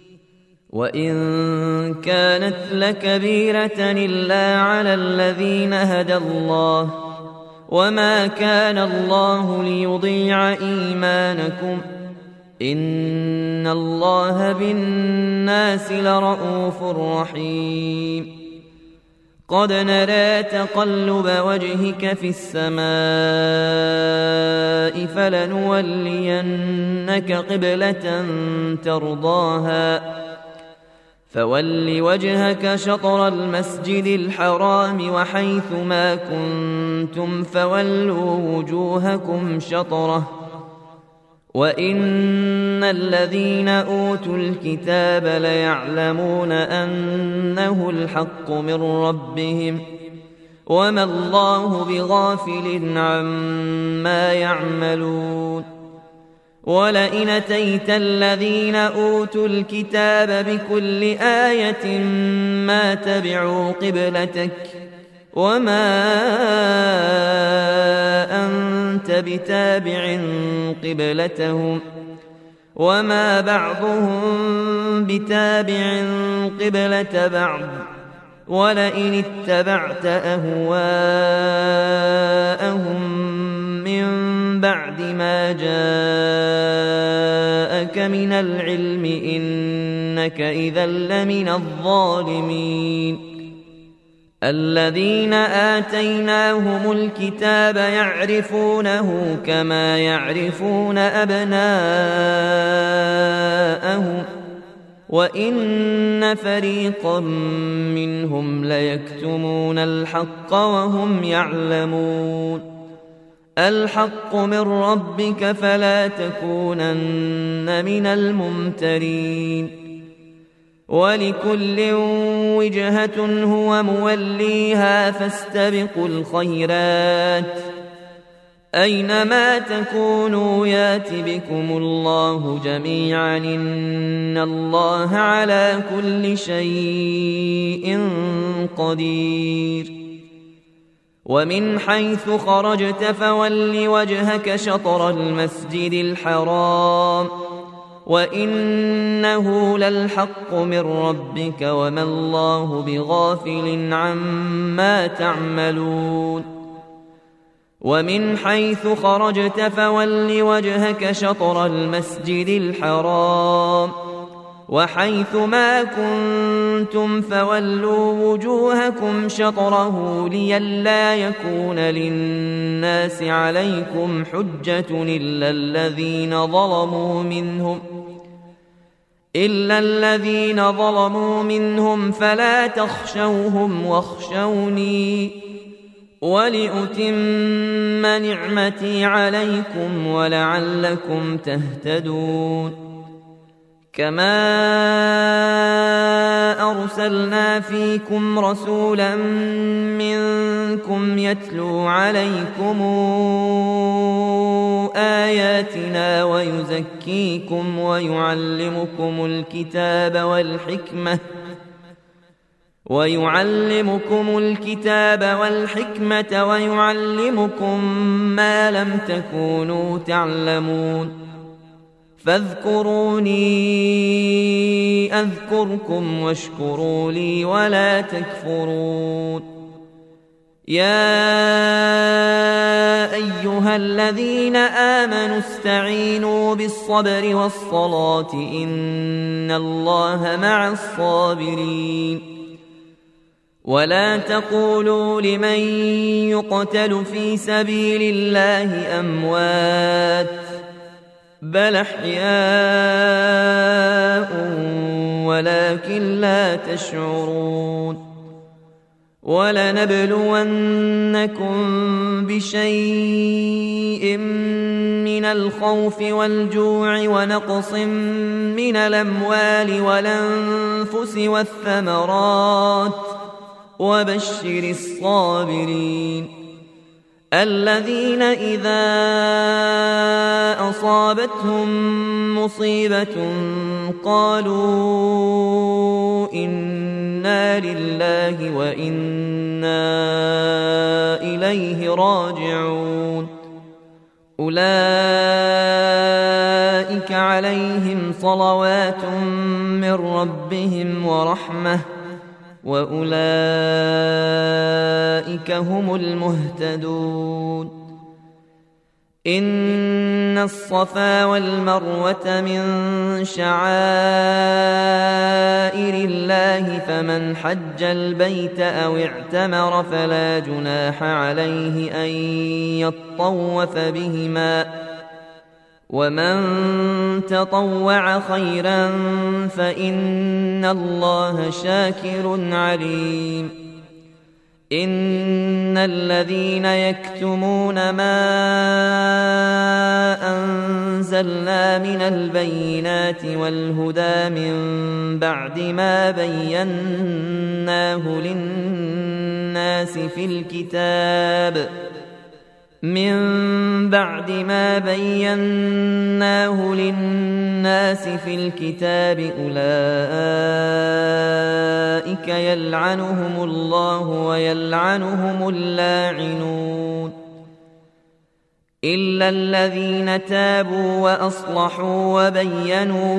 وإن كانت لكبيرة إلا على الذين هدى الله وما كان الله ليضيع إيمانكم إن الله بالناس لرءوف رحيم قد نرى تقلب وجهك في السماء فلنولينك قبلة ترضاها فول وجهك شطر المسجد الحرام وحيث ما كنتم فولوا وجوهكم شطره وإن الذين أوتوا الكتاب ليعلمون أنه الحق من ربهم وما الله بغافل عما يعملون ولئن أتيت الذين أوتوا الكتاب بكل آية ما تبعوا قبلتك وما أنت بتابع قبلتهم وما بعضهم بتابع قبلة بعض ولئن اتبعت أهواءهم من بعد ما جاءك من العلم إنك إذا لمن الظالمين الذين آتيناهم الكتاب يعرفونه كما يعرفون أبناءهم وإن فريقا منهم ليكتمون الحق وهم يعلمون الحق من ربك فلا تكونن من الممترين ولكل وجهة هو موليها فاستبقوا الخيرات أينما تكونوا يات بكم الله جميعا إن الله على كل شيء قدير ومن حيث خرجت فول وجهك شطر المسجد الحرام وإنه للحق من ربك وما الله بغافل عما تعملون ومن حيث خرجت فول وجهك شطر المسجد الحرام وحيث ما كنتم فولوا وجوهكم شطره لئلا يكون للناس عليكم حجة إلا الذين ظلموا منهم فلا تخشوهم واخشوني ولأتم نعمتي عليكم ولعلكم تهتدون كما أرسلنا فيكم رسولا منكم يتلو عليكم آياتنا ويزكيكم ويعلمكم الكتاب والحكمة ويعلمكم ما لم تكونوا تعلمون فاذكروني أذكركم واشكروا لي ولا تكفرون يا أيها الذين آمنوا استعينوا بالصبر والصلاة إن الله مع الصابرين ولا تقولوا لمن يقتل في سبيل الله أموات بل أحياء ولكن لا تشعرون ولنبلونكم بشيء من الخوف والجوع ونقص من الأموال والأنفس والثمرات وبشر الصابرين الذين إذا أصابتهم مصيبة قالوا إنا لله وإنا إليه راجعون أولئك عليهم صلوات من ربهم ورحمة وأولئك هم المهتدون إن الصفا والمروة من شعائر الله فمن حج البيت أو اعتمر فلا جناح عليه أن يطوف بهما ومن تطوع خيرا فإن الله شاكر عليم إن الذين يكتمون ما أنزلنا من البينات والهدى من بعد ما بيناه للناس في الكتاب أولئك يلعنهم الله ويلعنهم اللاعنون إلا الذين تابوا وأصلحوا وبينوا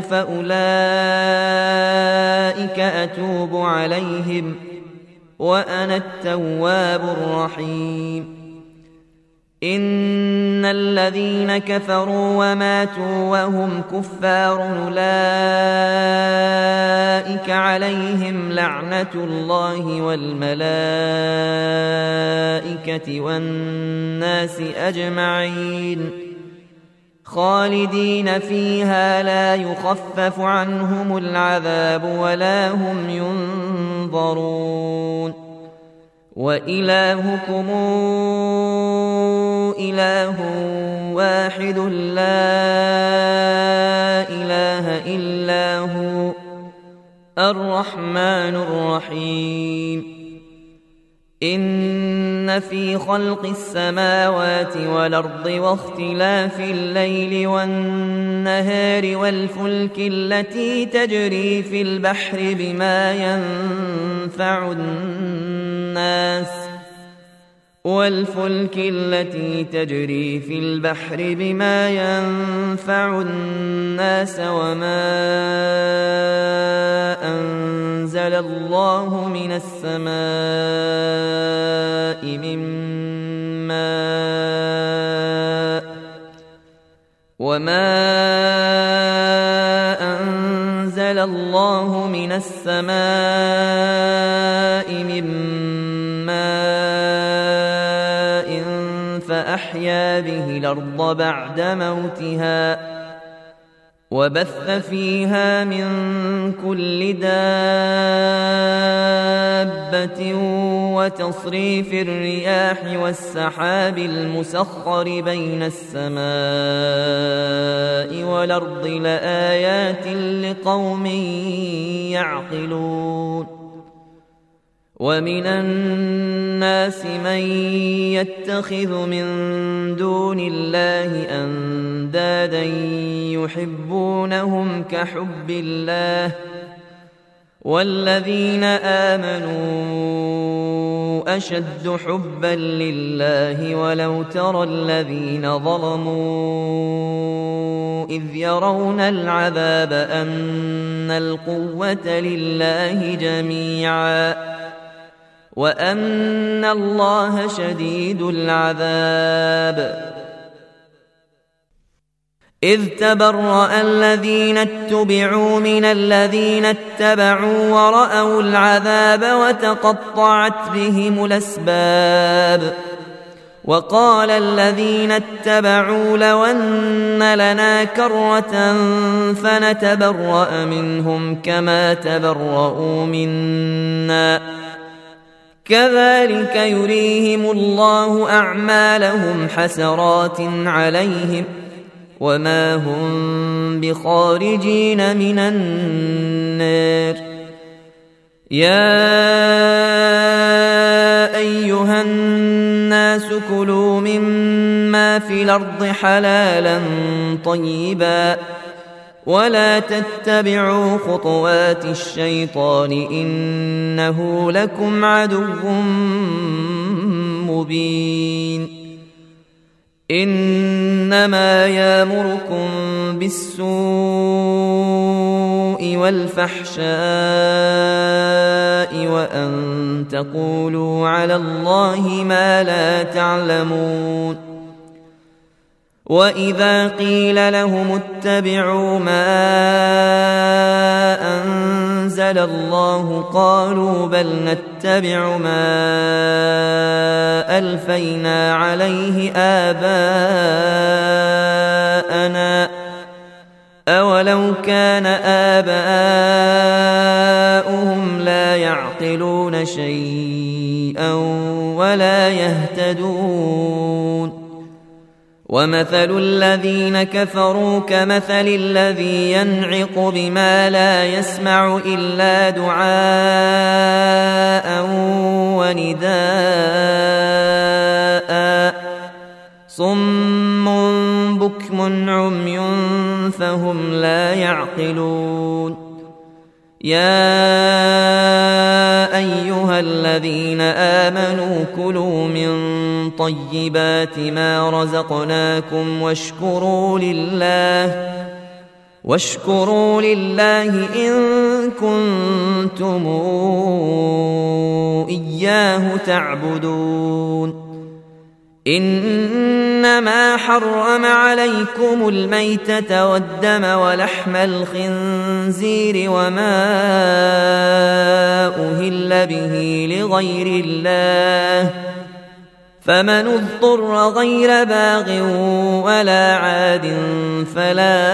فأولئك أتوب عليهم وأنا التواب الرحيم إن الذين كفروا وماتوا وهم كفار أولئك عليهم لعنة الله والملائكة والناس أجمعين خالدين فيها لا يخفف عنهم العذاب ولا هم ينظرون وإلهكم إله واحد لا إله إلا هو الرحمن الرحيم إن في خلق السماوات والأرض واختلاف الليل والنهار والفلك التي تجري في البحر بما ينفع الناس وما أنزل الله من السماء من ماء فأحيا به الأرض بعد موتها وبث فيها من كل دابة وتصريف الرياح والسحاب المسخر بين السماء والأرض لآيات لقوم يعقلون ومن الناس من يتخذ من دون الله أندادا يحبونهم كحب الله والذين آمنوا أشد حبا لله ولو ترى الذين ظلموا إذ يرون العذاب أن القوة لله جميعا وأن الله شديد العذاب إذ تبرأ الذين اتبعوا من الذين اتبعوا ورأوا العذاب وتقطعت بهم الأسباب وقال الذين اتبعوا لو أن لنا كرة فنتبرأ منهم كما تبرؤوا منا كذلك يريهم الله أعمالهم حسرات عليهم وما هم بخارجين من النار. يا أيها الناس كلوا مما في الأرض حلالا طيبا ولا تتبعوا خطوات الشيطان إنه لكم عدو مبين. إنما يأمركم بالسوء والفحشاء وأن تقولوا على الله ما لا تعلمون. وإذا قيل لهم اتبعوا ما أنزل الله قالوا بل نتبع ما ألفينا عليه آباءنا أولو كان آباؤهم لا يعقلون شيئا ولا يهتدون. ومثل الذين كفروا كمثل الذي ينعق بما لا يسمع إلا دعاء ونداء صم بكم عمي فهم لا يعقلون. يا أيها الذين آمنوا كلوا من طيبات ما رزقناكم واشكروا لله إن كنتم إياه تعبدون. إنما حرم عليكم الميتة والدم ولحم الخنزير وما أهل به لغير الله فمن اضطر غير باغ ولا عاد فلا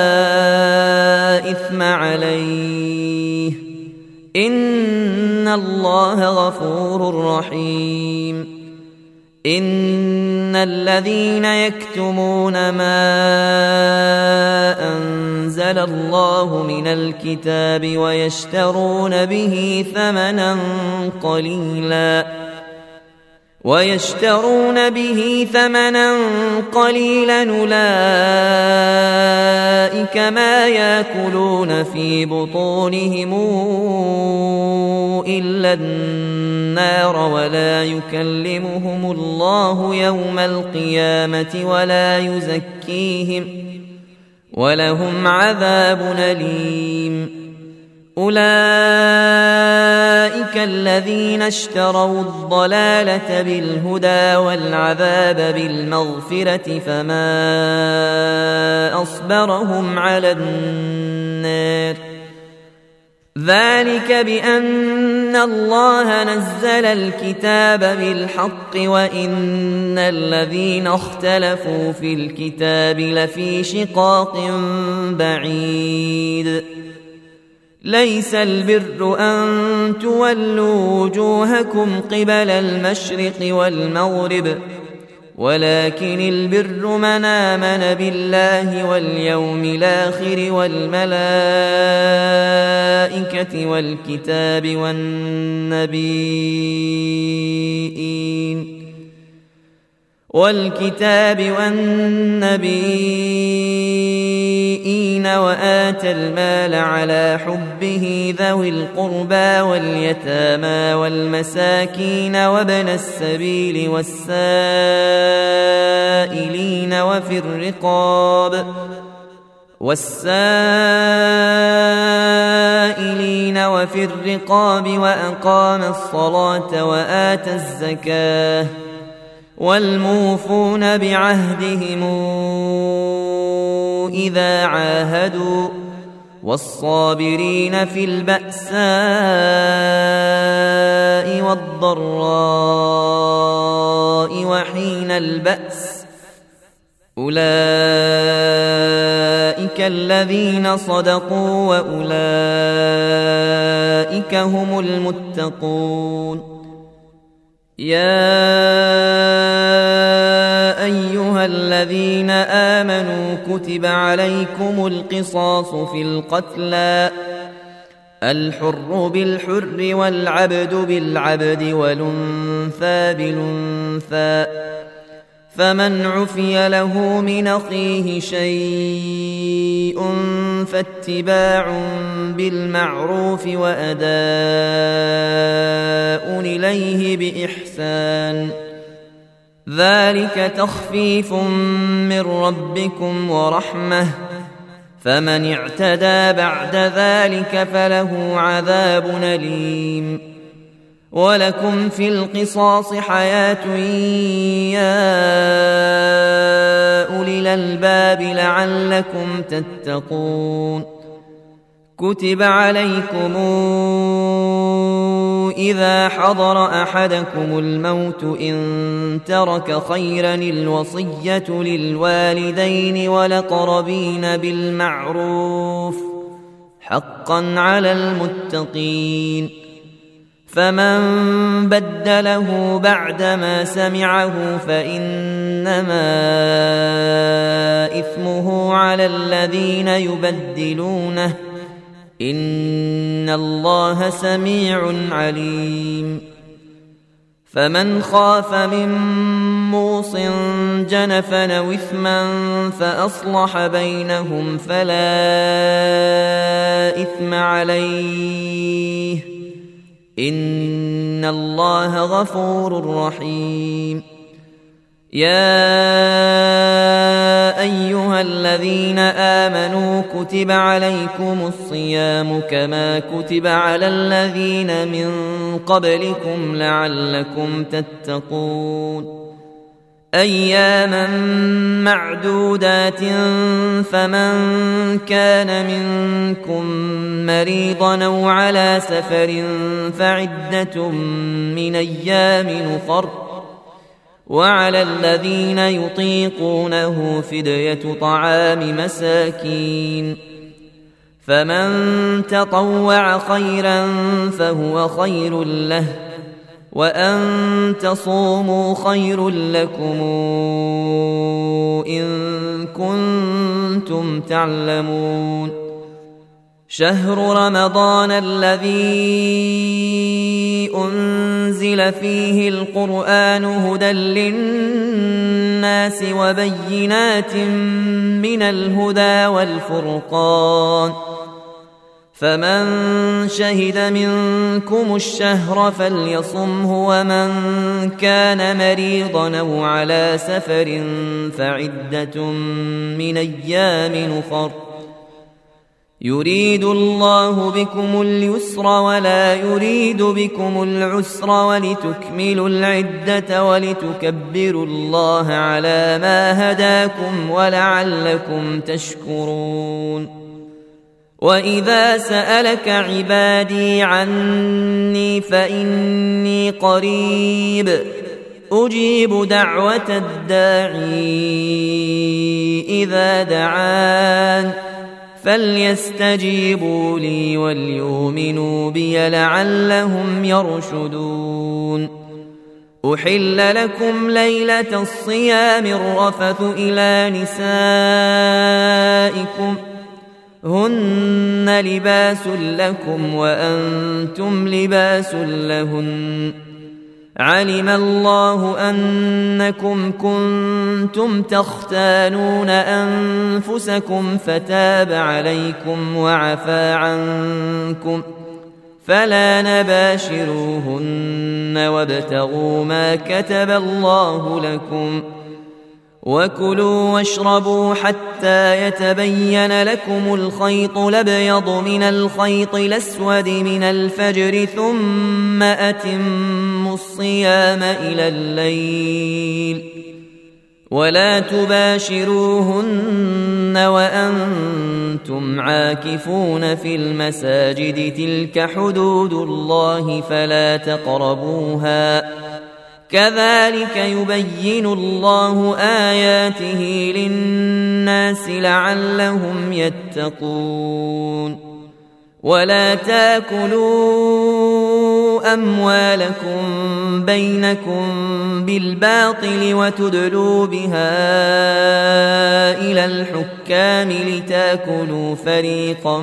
إثم عليه إن الله غفور رحيم. إن الذين يكتمون ما أنزل الله من الكتاب ويشترون به ثمنا قليلا أولئك ما يأكلون في بطونهم إلا النار ولا يكلمهم الله يوم القيامة ولا يزكيهم ولهم عذاب أليم. أولئك الذين اشتروا الضلالة بالهدى والعذاب بالمغفرة فما أصبرهم على النار. ذلك بأن الله نزل الكتاب بالحق وإن الذين اختلفوا في الكتاب لفي شقاق بعيد. ليس البر أن تولوا وجوهكم قبل المشرق والمغرب ولكن البر من آمن بالله واليوم الآخر والملائكة والكتاب والنبيين وآتى المال على حبه ذوي القربى واليتامى والمساكين وابن السبيل والسائلين وفي الرقاب وأقام الصلاة وآتى الزكاة والموفون بعهدهم إذا عاهدوا والصابرين في البأساء والضراء الضراء وحين البأس أولئك الذين صدقوا وأولئك هم المتقون يا أيها الذين آمنوا كتب عليكم القصاص في القتلى الحر بالحر والعبد بالعبد والأنثى بالأنثى فمن عفي له من أخيه شيء فاتباع بالمعروف وأداء إليه بإحسان ذلك تخفيف من ربكم ورحمة فمن اعتدى بعد ذلك فله عذاب أليم ولكم في القصاص حياة يا أولي الألباب لعلكم تتقون كتب عليكم إذا حضر أحدكم الموت إن ترك خيرا الوصية للوالدين والأقربين بالمعروف حقا على المتقين فمن بدله بعدما سمعه فإنما إثمه على الذين يبدلونه إن الله سميع عليم فمن خاف من موص جنفا أو إثما فأصلح بينهم فلا إثم عليه إن الله غفور رحيم يا أيها الذين آمنوا كتب عليكم الصيام كما كتب على الذين من قبلكم لعلكم تتقون أياما معدودات فمن كان منكم مريضا أو على سفر فعدة من أيام أخر وعلى الذين يطيقونه فدية طعام مساكين فمن تطوع خيرا فهو خير له وأن تصوموا خير لكم إن كنتم تعلمون شهر رمضان الذي أنزل فيه القرآن هدى للناس وبينات من الهدى والفرقان فمن شهد منكم الشهر فليصمه ومن كان مريضا أو على سفر فعدة من أيام أخر يريد الله بكم اليسر ولا يريد بكم العسر ولتكملوا العدة ولتكبروا الله على ما هداكم ولعلكم تشكرون وإذا سألك عبادي عني فإني قريب أجيب دعوة الداعي إذا دعان فليستجيبوا لي وليؤمنوا بي لعلهم يرشدون أحل لكم ليلة الصيام الرفث إلى نسائكم هن لباس لكم وأنتم لباس لهن علم الله أنكم كنتم تختانون أنفسكم فتاب عليكم وعفى عنكم فلا نباشروهن وابتغوا ما كتب الله لكم وكلوا واشربوا حتى يتبين لكم الخيط الأبيض من الخيط الأسود من الفجر ثم أتموا الصيام إلى الليل ولا تباشروهن وأنتم عاكفون في المساجد تلك حدود الله فلا تقربوها كذلك يبين الله آياته للناس لعلهم يتقون ولا تاكلوا أموالكم بينكم بالباطل وتدلوا بها إلى الحكام لتاكلوا فريقا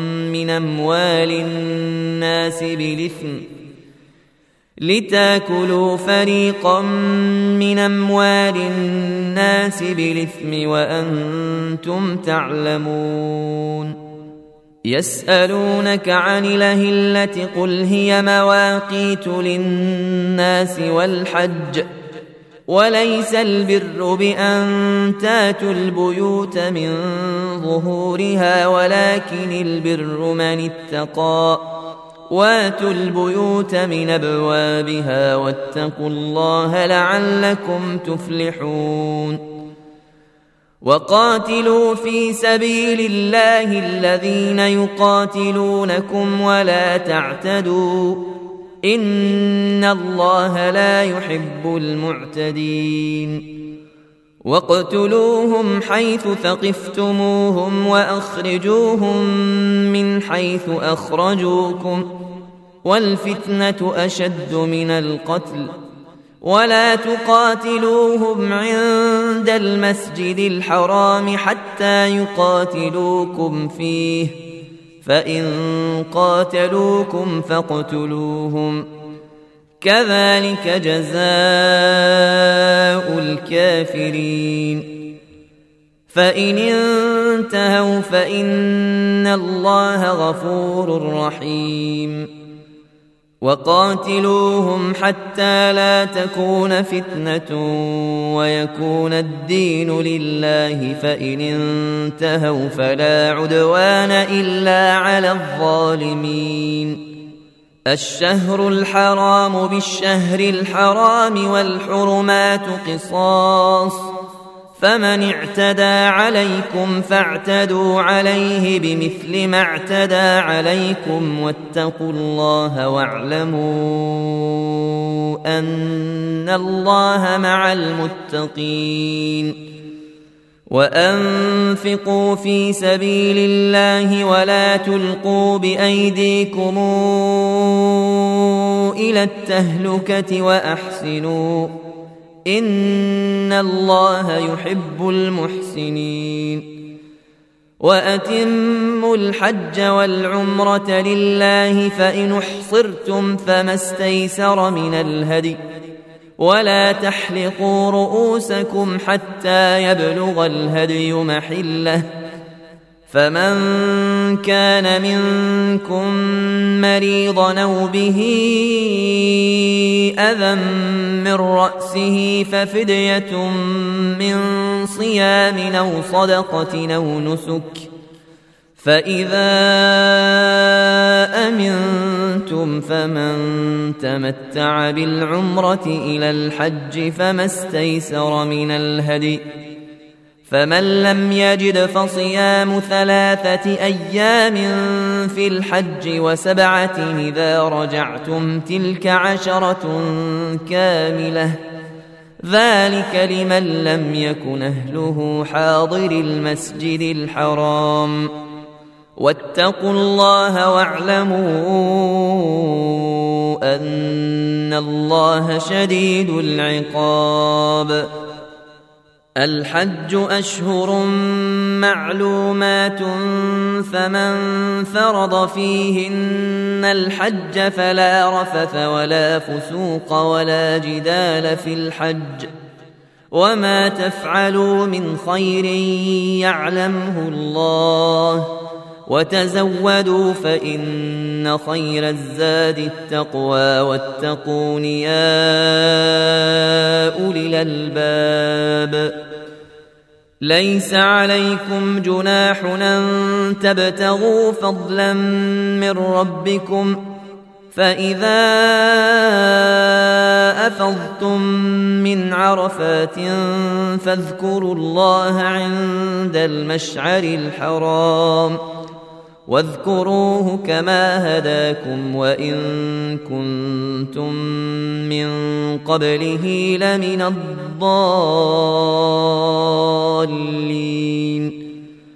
من أموال الناس بالإثم وأنتم تعلمون يسألونك عن الأهلة قل هي مواقيت للناس والحج وليس البر بأن تاتوا البيوت من ظهورها ولكن البر من اتقى واتوا البيوت من أبوابها واتقوا الله لعلكم تفلحون وقاتلوا في سبيل الله الذين يقاتلونكم ولا تعتدوا إن الله لا يحب المعتدين واقتلوهم حيث ثقفتموهم وأخرجوهم من حيث أخرجوكم والفتنة أشد من القتل ولا تقاتلوهم عند المسجد الحرام حتى يقاتلوكم فيه فإن قاتلوكم فاقتلوهم كذلك جزاء الكافرين فإن انتهوا فإن الله غفور رحيم وقاتلوهم حتى لا تكون فتنة ويكون الدين لله فإن انتهوا فلا عدوان إلا على الظالمين الشهر الحرام بالشهر الحرام والحرمات قصاص فمن اعتدى عليكم فاعتدوا عليه بمثل ما اعتدى عليكم واتقوا الله واعلموا أن الله مع المتقين وأنفقوا في سبيل الله ولا تلقوا بأيديكم إلى التهلكة وأحسنوا إن الله يحب المحسنين وأتموا الحج والعمرة لله فإن احصرتم فما استيسر من الهدي ولا تحلقوا رؤوسكم حتى يبلغ الهدي محله فمن كان منكم مريضا أو به أذى من رأسه ففدية من صيام أو صدقة أو نسك فإذا أمنتم فمن تمتع بالعمرة إلى الحج فما استيسر من الهدي فمن لم يجد فصيام 3 أيام في الحج و7 إذا رجعتم تلك 10 كاملة ذلك لمن لم يكن أهله حاضر المسجد الحرام واتقوا الله واعلموا أن الله شديد العقاب الحج أشهر معلومات فمن فرض فيهن الحج فلا رفث ولا فسوق ولا جدال في الحج وما تفعلوا من خير يعلمه الله وتزودوا فإن خير الزاد التقوى واتقون يا أولي الألباب ليس عليكم جناح أن تبتغوا فضلا من ربكم فإذا أفضتم من عرفات فاذكروا الله عند المشعر الحرام واذكروه كما هداكم وإن كنتم من قبله لمن الضالين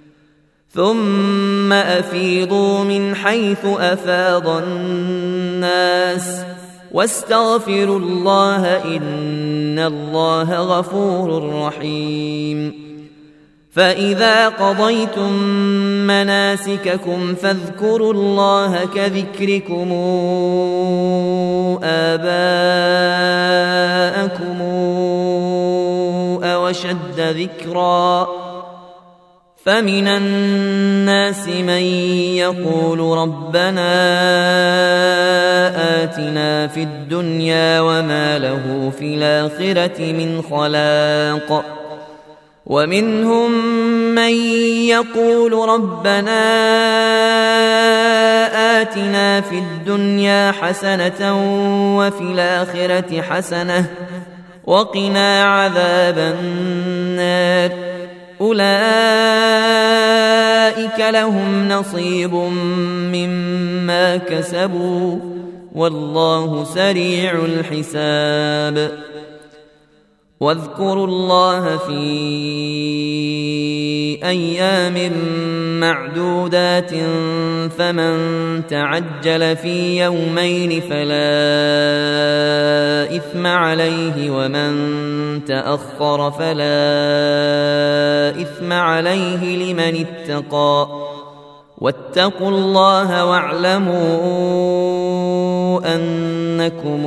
ثم أفيضوا من حيث أفاض الناس واستغفروا الله إن الله غفور رحيم فإذا قضيتم مناسككم فاذكروا الله كذكركم آباءكم أو أشد ذكرا فمن الناس من يقول ربنا آتنا في الدنيا وما له في الآخرة من خلاق ومنهم من يقول ربنا آتنا في الدنيا حسنة وفي الآخرة حسنة وقنا عذاب النار أولئك لهم نصيب مما كسبوا والله سريع الحساب واذكروا الله في أيام معدودات فمن تعجل في يومين فلا إثم عليه ومن تأخر فلا إثم عليه لمن اتقى واتقوا الله واعلموا أنكم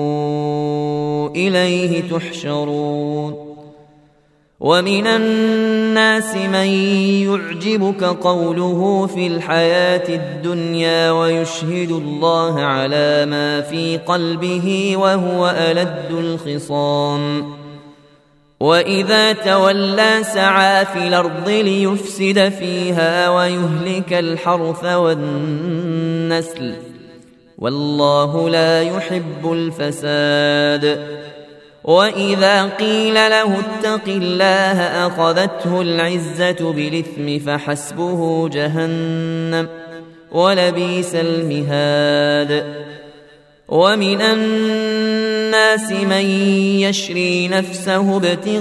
إليه تحشرون ومن الناس من يعجبك قوله في الحياة الدنيا ويشهد الله على ما في قلبه وهو ألد الخصام وإذا تولى سعى في الأرض ليفسد فيها ويهلك الحرث والنسل والله لا يحب الفساد وإذا قيل له اتق الله أخذته العزة بالإثم فحسبه جهنم ولبئس المهاد ومن الناس من يشري نفسه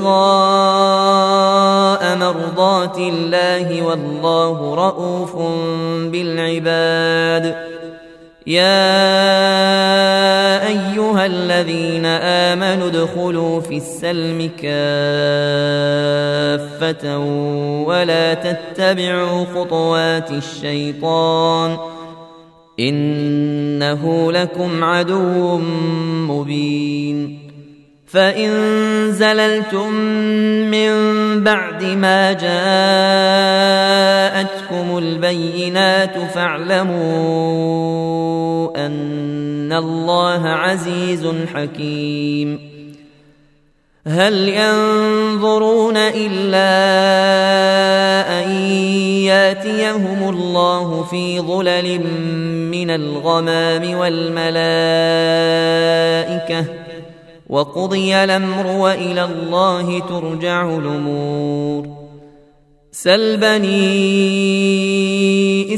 ابتغاء مرضات الله والله رؤوف بالعباد يا أيها الذين آمنوا ادخلوا في السلم كافة ولا تتبعوا خطوات الشيطان إنه لكم عدو مبين فإن زللتم من بعد ما جاءتكم البينات فاعلموا أن الله عزيز حكيم هل ينظرون إلا أن ياتيهم الله في ظلل من الغمام والملائكة وقضي الأمر وإلى الله ترجع الأمور سل بني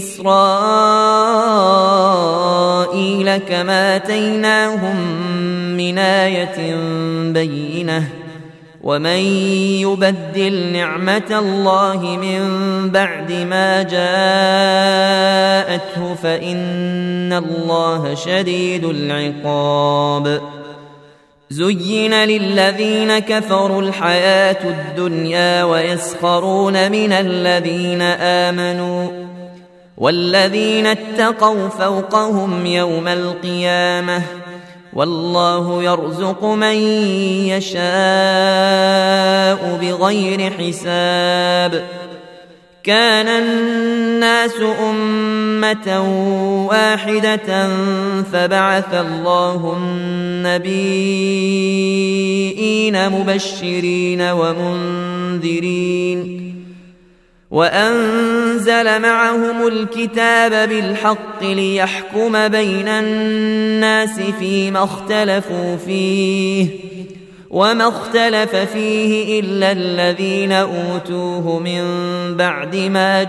إسرائيل كما آتيناهم من آية بينة ومن يبدل نعمة الله من بعد ما جاءته فإن الله شديد العقاب زين للذين كفروا الحياة الدنيا ويسخرون من الذين آمنوا والذين اتقوا فوقهم يوم القيامة والله يرزق من يشاء بغير حساب كان الناس أمة واحدة فبعث الله النبيين مبشرين ومنذرين وأنزل معهم الكتاب بالحق ليحكم بين الناس فيما اختلفوا فيه وما اختلف فيه إلا الذين أوتوه من بعد ما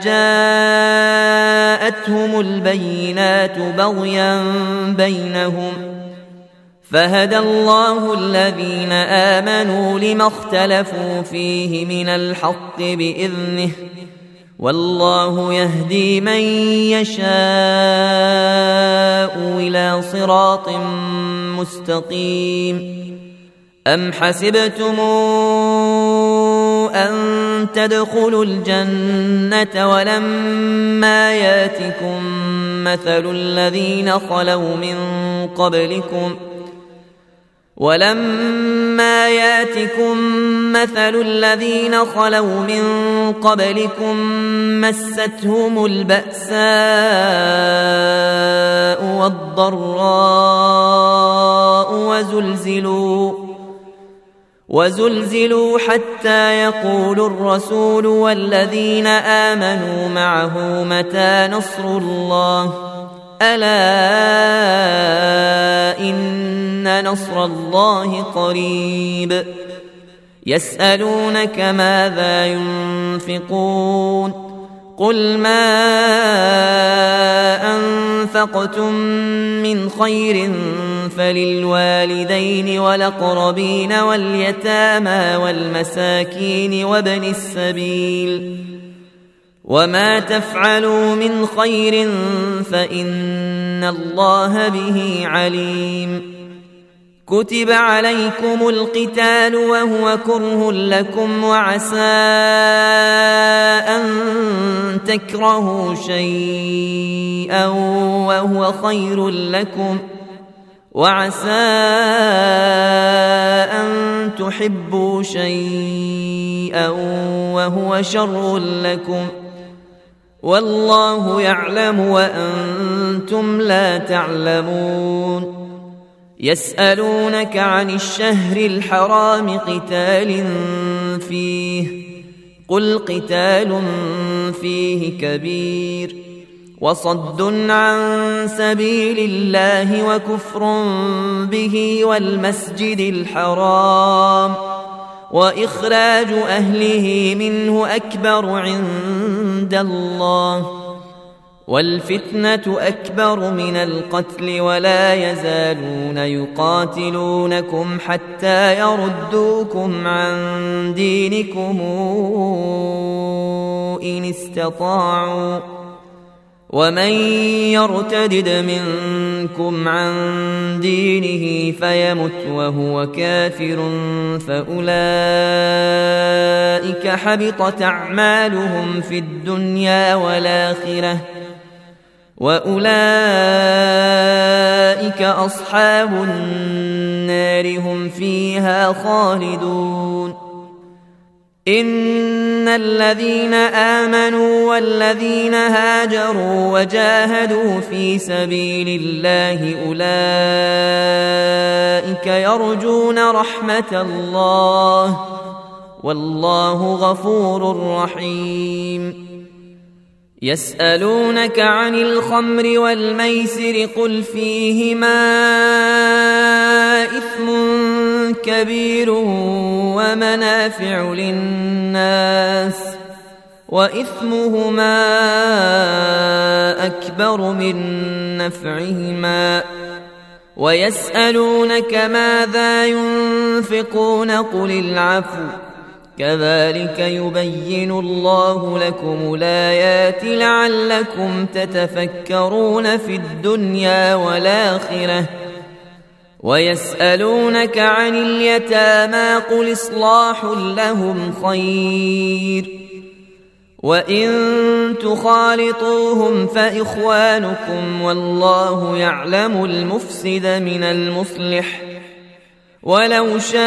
جاءتهم البينات بغيا بينهم فهدى الله الذين آمنوا لما اختلفوا فيه من الحق بإذنه والله يهدي من يشاء إلى صراط مستقيم أم حسبتم أن تدخلوا الجنة ولما ياتكم مثل الذين خلوا من قبلكم مستهم البأساء والضراء وزلزلوا حتى يقول الرسول والذين آمنوا معه متى نصر الله ألا إن نصر الله قريب يسألونك ماذا ينفقون قل ما أنفقتم من خير فللوالدين والأقربين واليتامى والمساكين وابن السبيل وما تفعلوا من خير فإن الله به عليم كتب عليكم القتال وهو كره لكم وعسى أن تكرهوا شيئا وهو خير لكم وعسى أن تحبوا شيئا وهو شر لكم والله يعلم وأنتم لا تعلمون يسألونك عن الشهر الحرام قتال فيه قل قتال فيه كبير وصد عن سبيل الله وكفر به والمسجد الحرام وإخراج أهله منه أكبر عند الله والفتنة أكبر من القتل ولا يزالون يقاتلونكم حتى يردوكم عن دينكم إن استطاعوا ومن يرتدد منكم عن دينه فيمت وهو كافر فأولئك حبطت أعمالهم في الدنيا والآخرة وأولئك أصحاب النار هم فيها خالدون إن الذين آمنوا والذين هاجروا وجاهدوا في سبيل الله أولئك يرجون رحمة الله والله غفور رحيم يسألونك عن الخمر والميسر قل فيهما إثم كبير ومنافع للناس وإثمهما أكبر من نفعهما ويسألونك ماذا ينفقون قل العفو كذلك يبين الله لكم الآيات لعلكم تتفكرون في الدنيا والآخرة ويسألونك عن اليتامى قل إصلاح لهم خير وإن تخالطوهم فإخوانكم والله يعلم المفسد من المصلح ولو شاء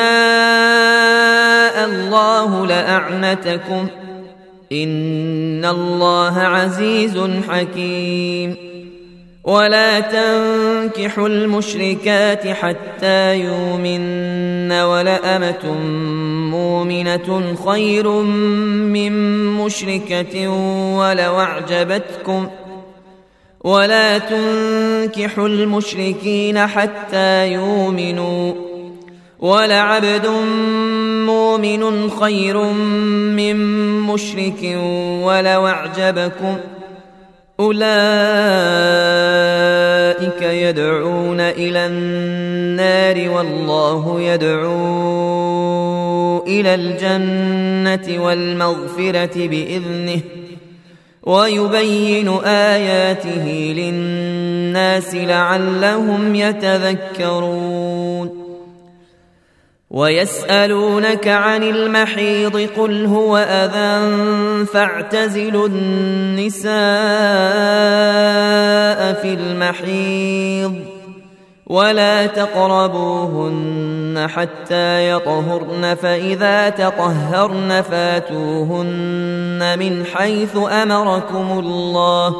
الله لأعنتكم إن الله عزيز حكيم ولا تنكحوا المشركات حتى يؤمن ولأمة مؤمنة خير من مشركة ولو أعجبتكم ولا تنكحوا المشركين حتى يؤمنوا ولعبد مؤمن خير من مشرك ولو أعجبكم أولئك يدعون إلى النار والله يدعو إلى الجنة والمغفرة بإذنه ويبين آياته للناس لعلهم يتذكرون ويسألونك عن المحيض قل هو أذى فاعتزلوا النساء في المحيض ولا تقربوهن حتى يطهرن فإذا تطهرن فاتوهن من حيث أمركم الله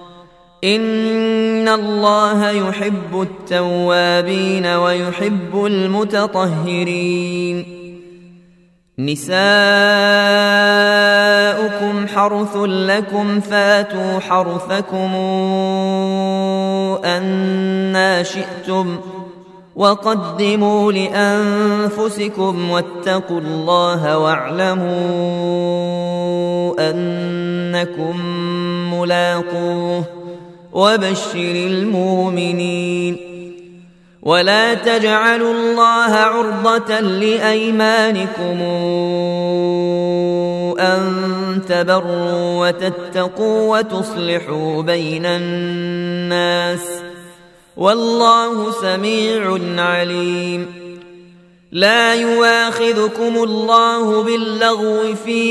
إن الله يحب التوابين ويحب المتطهرين نساؤكم حرث لكم فاتوا حرثكم أنى شئتم وقدموا لأنفسكم واتقوا الله واعلموا أنكم ملاقوه وبشر المؤمنين ولا تجعلوا الله عرضة لأيمانكم أن تبروا وتتقوا وتصلحوا بين الناس والله سميع عليم لا يواخذكم الله باللغو في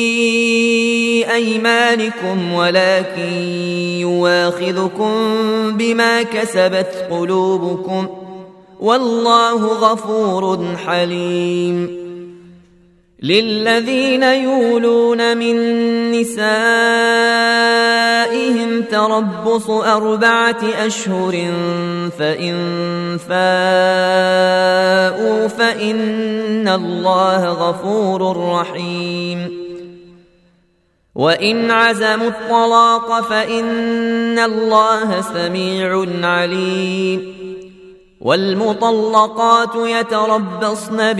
أيمانكم ولكن يواخذكم بما كسبت قلوبكم والله غفور حليم للذين يولون من نسائهم تربص 4 أشهر فإن فاءوا فإن الله غفور رحيم وإن عزموا الطلاق فإن الله سميع عليم والمطلقات يتربصن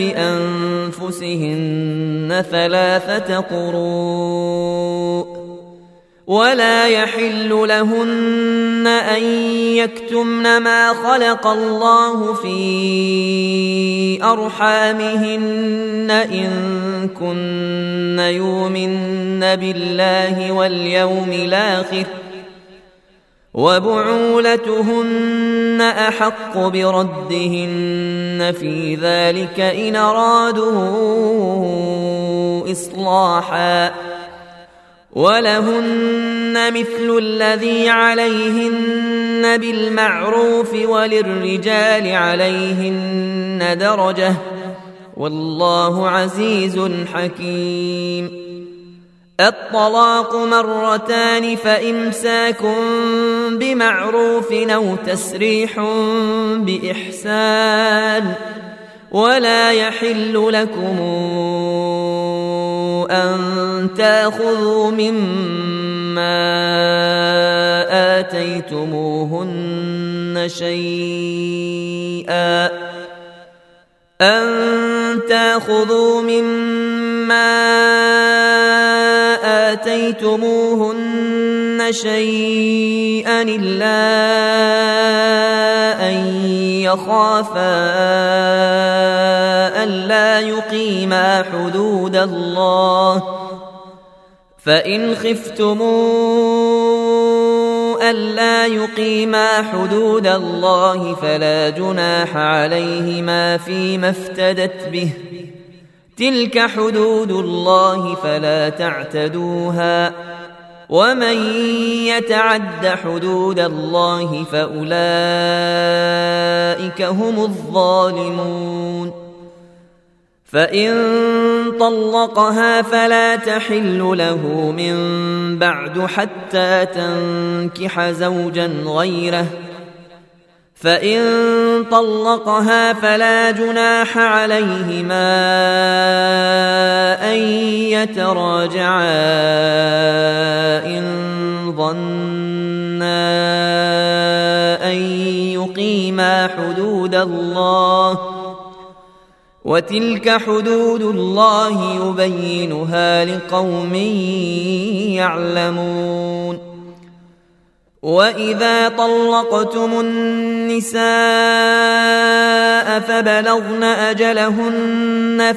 بأنفسهن 3 قروء ولا يحل لهن أن يكتمن ما خلق الله في أرحامهن إن كن يؤمن بالله واليوم الآخر وبعولتهن أحق بردهن في ذلك إن أرادوا إصلاحا ولهن مثل الذي عليهن بالمعروف وللرجال عليهن درجة والله عزيز حكيم الطلاق 2 فإمساك بمعروف أو تسريح بإحسان ولا يحل لكم أن تأخذوا مما آتيتموهن شيئا إلا أن يخافا ألا يقيما حدود الله فإن خفتموا ألا يقيما حدود الله فلا جناح عليهما فيما افتدت به تلك حدود الله فلا تعتدوها ومن يتعد حدود الله فأولئك هم الظالمون فإن طلقها فلا تحل له من بعد حتى تنكح زوجا غيره فإن طلقها فلا جناح عليهما أن يتراجعا إن ظنا أن يقيما حدود الله وتلك حدود الله يبينها لقوم يعلمون وإذا طلقتم النساء فبلغن أجلهن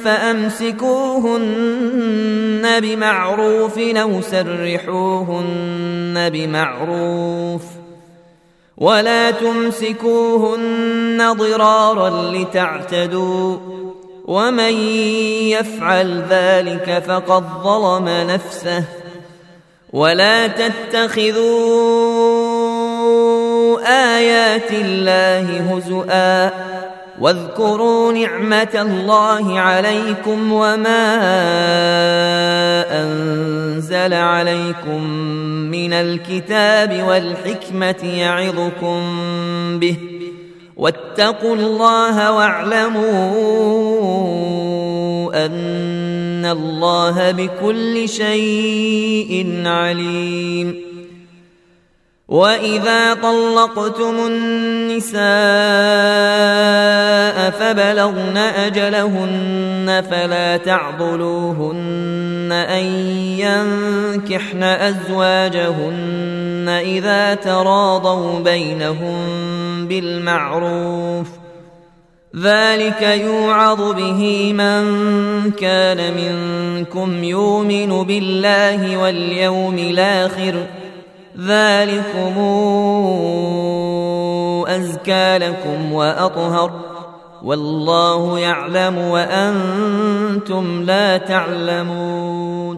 فأمسكوهن بمعروف أو سرحوهن بمعروف ولا تمسكوهن ضرارا لتعتدوا ومن يفعل ذلك فقد ظلم نفسه ولا تتخذوا آيات الله هزؤا واذكروا نعمة الله عليكم وما أنزل عليكم من الكتاب والحكمة يعظكم به واتقوا الله واعلموا أن الله بكل شيء عليم وإذا طلقتم النساء فبلغن أجلهن فلا تعضلوهن أن ينكحن أزواجهن إذا تراضوا بينهم بالمعروف ذلك يوعظ به من كان منكم يؤمن بالله واليوم الآخر ذلكم أزكى لكم وأطهر والله يعلم وأنتم لا تعلمون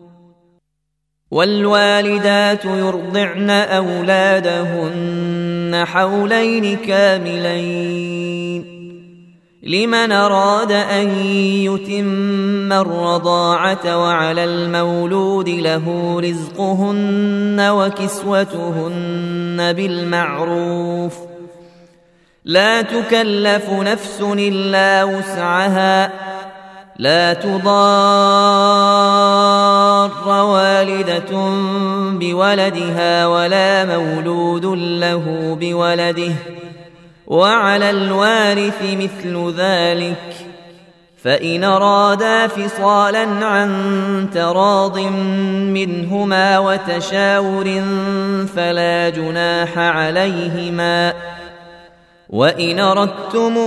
والوالدات يرضعن أولادهن حولين كاملين لمن أراد أن يتم الرضاعة وعلى المولود له رزقهن وكسوتهن بالمعروف لا تكلف نفس إلا وسعها لا تضار والدة بولدها ولا مولود له بولده وعلى الوارث مثل ذلك فإن أرادا فصالا عن تراض منهما وتشاور فلا جناح عليهما وإن أردتم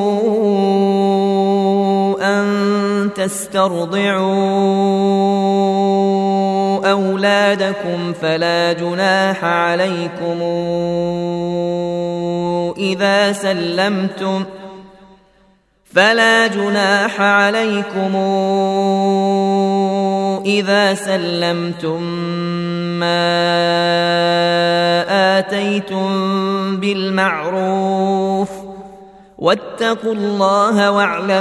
أن تسترضعوا أولادكم فلا جناح عليكم إذا سلمتم ما آتيتم بالمعروف واتقوا الله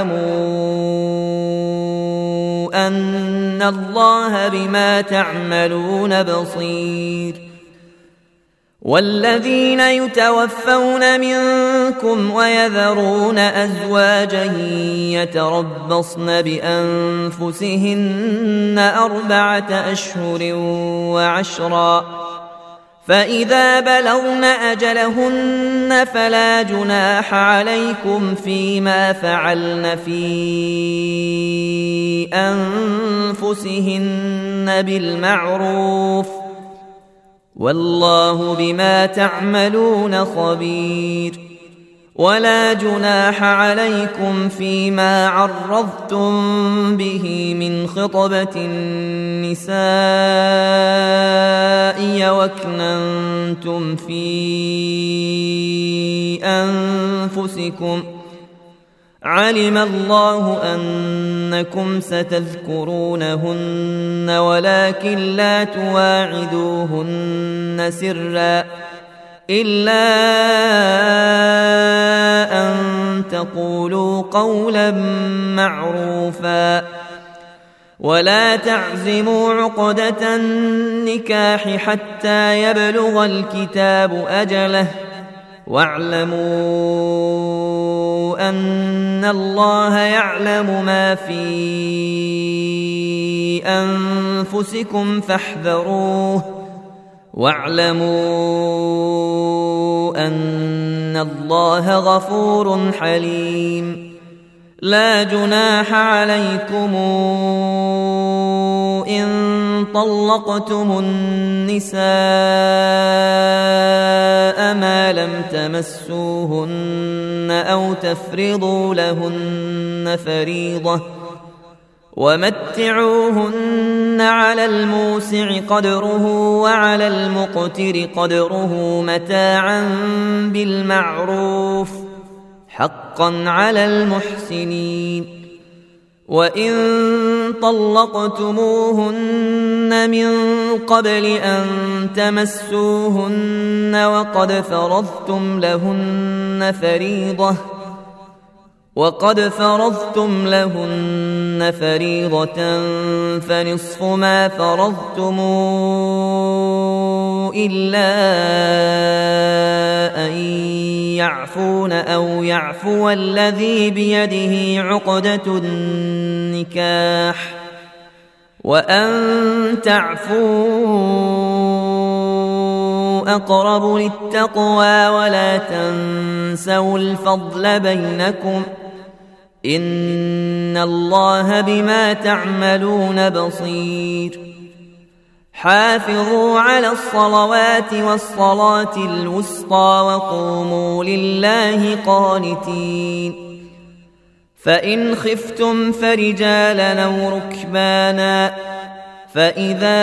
واعلموا أن الله بما تعملون بصير والذين يتوفون منكم ويذرون أزواجا يتربصن بأنفسهن 4 أشهر وعشرا فإذا بلغن أجلهن فلا جناح عليكم فيما فعلن في أنفسهن بالمعروف والله بما تعملون خبير ولا جناح عليكم فيما عرضتم به من خطبة النساء وأكننتم في أنفسكم علم الله أنكم ستذكرونهن ولكن لا تواعدوهن سرا إلا أن تقولوا قولا معروفا ولا تعزموا عقدة النكاح حتى يبلغ الكتاب أجله واعلموا أن الله يعلم ما في أنفسكم فاحذروه واعلموا أن الله غفور حليم لا جناح عليكم إن طلقتم النساء ما لم تمسوهن أو تفرضوا لهن فريضة ومتعوهن على الموسع قدره وعلى المقتر قدره متاعا بالمعروف حقا على المحسنين. وإن طلقتموهن من قبل أن تمسوهن وقد فرضتم لهن فريضة فنصف ما فرضتم إلا أن يعفون أو يعفو الذي بيده عقدة النكاح وأن تعفوا أقرب للتقوى ولا تنسوا الفضل بينكم إن الله بما تعملون بصير. حافظوا على الصلوات والصلاة الوسطى وقوموا لله قانتين. فإن خفتم فرجالا أو ركبانا فإذا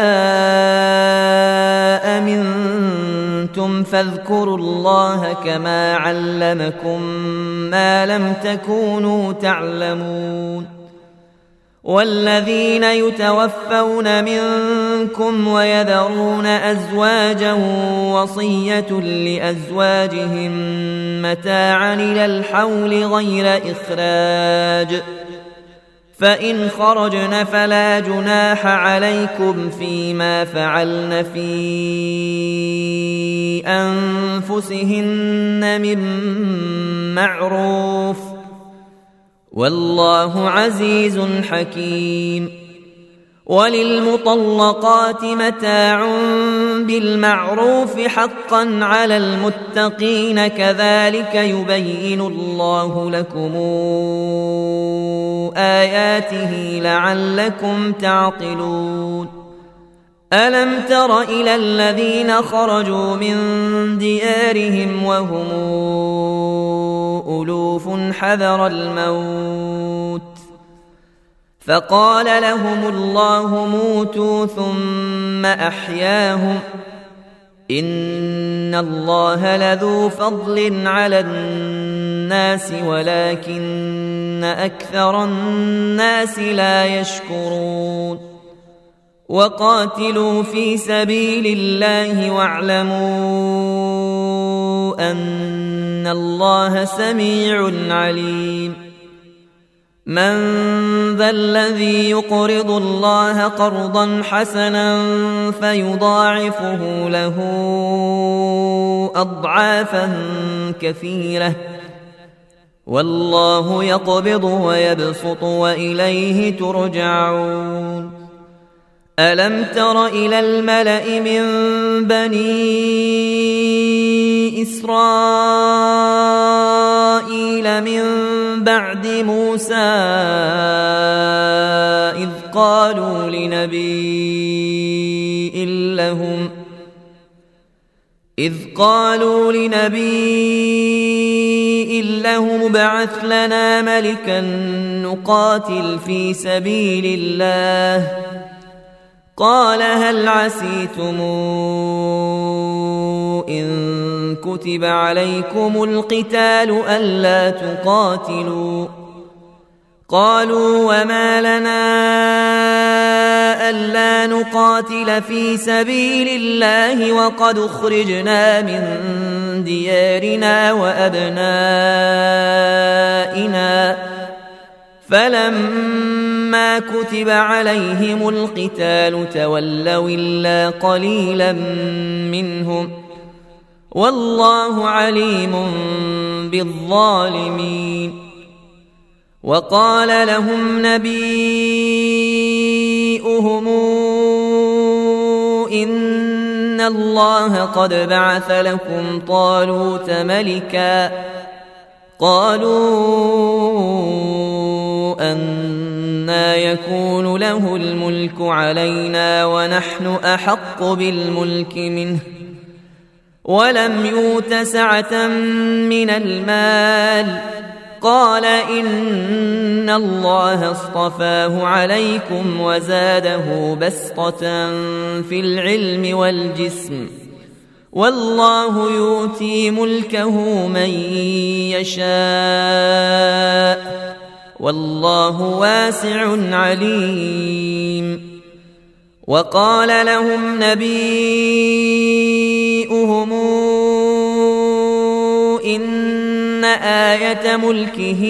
أمنتم فاذكروا الله كما علمكم ما لم تكونوا تعلمون. والذين يتوفون منكم ويذرون أزواجا وصية لأزواجهم متاعا إلى الحول غير إخراج فإن خرجن فلا جناح عليكم فيما فعلن في أنفسهن من معروف والله عزيز حكيم. وللمطلقات متاع بالمعروف حقا على المتقين كذلك يبين الله لكم آياته لعلكم تعقلون. ألم تر إلى الذين خرجوا من ديارهم وهم ألوف حذر الموت فقال لهم الله موتوا ثم أحياهم إن الله لذو فضل على الناس ولكن أكثر الناس لا يشكرون. وقاتلوا في سبيل الله واعلموا أن الله سميع عليم. من ذا الذي يقرض الله قرضا حسنا فيضاعفه له أضعافا كثيرة والله يقبض ويبسط وإليه ترجعون. ألم تر إلى الملأ من بني إسرائيل من بعد موسى إذ قالوا لنبي لهم ابعث لنا ملكا نقاتل في سبيل الله قال هل عسيتم إن كتب عليكم القتال ألا تقاتلوا قالوا وما لنا ألا نقاتل في سبيل الله وقد أخرجنا من ديارنا وأبنائنا فلما كتب عليهم القتال تولوا إلا قليلا منهم والله عليم بالظالمين. وقال لهم نبيؤهم إن الله قد بعث لكم طالوت ملكا قالوا أنى يكون له الملك علينا ونحن أحق بالملك منه ولم يؤت سعة من المال. قال إن الله اصطفاه عليكم وزاده بسطة في العلم والجسم والله يؤتي ملكه من يشاء والله واسع عليم. وقال لهم نبيؤهم إن آية ملكه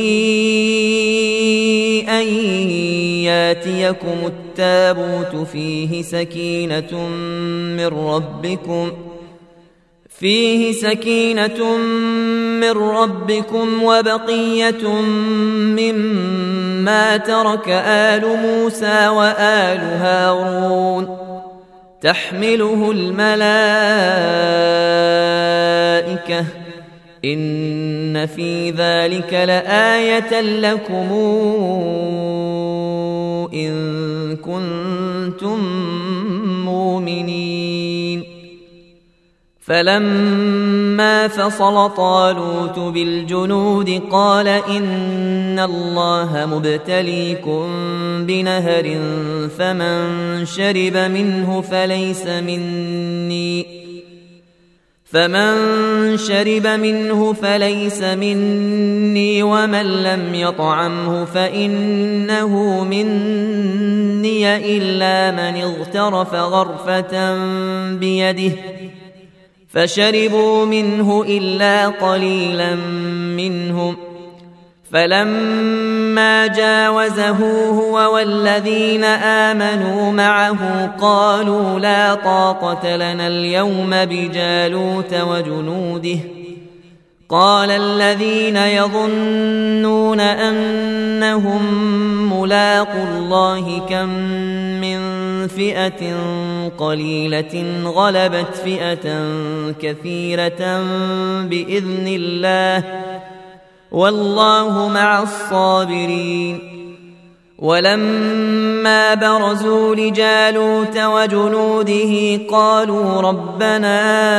أن ياتيكم التابوت فيه سكينة من ربكم وبقية مما ترك آل موسى وآل هارون تحمله الملائكة إن في ذلك لآية لكم إن كنتم مؤمنين. فلما فصل طالوت بالجنود قال إن الله مبتليكم بنهر فمن شرب منه فليس مني ومن لم يطعمه فإنه مني إلا من اغترف غرفة بيده فشربوا منه إلا قليلا منهم. فلما جاوزه هو والذين آمنوا معه قالوا لا طاقة لنا اليوم بجالوت وجنوده. قال الذين يظنون أنهم ملاقو الله كم من فئة قليلة غلبت فئة كثيرة بإذن الله والله مع الصابرين. ولما برزوا لجالوت وجنوده قالوا ربنا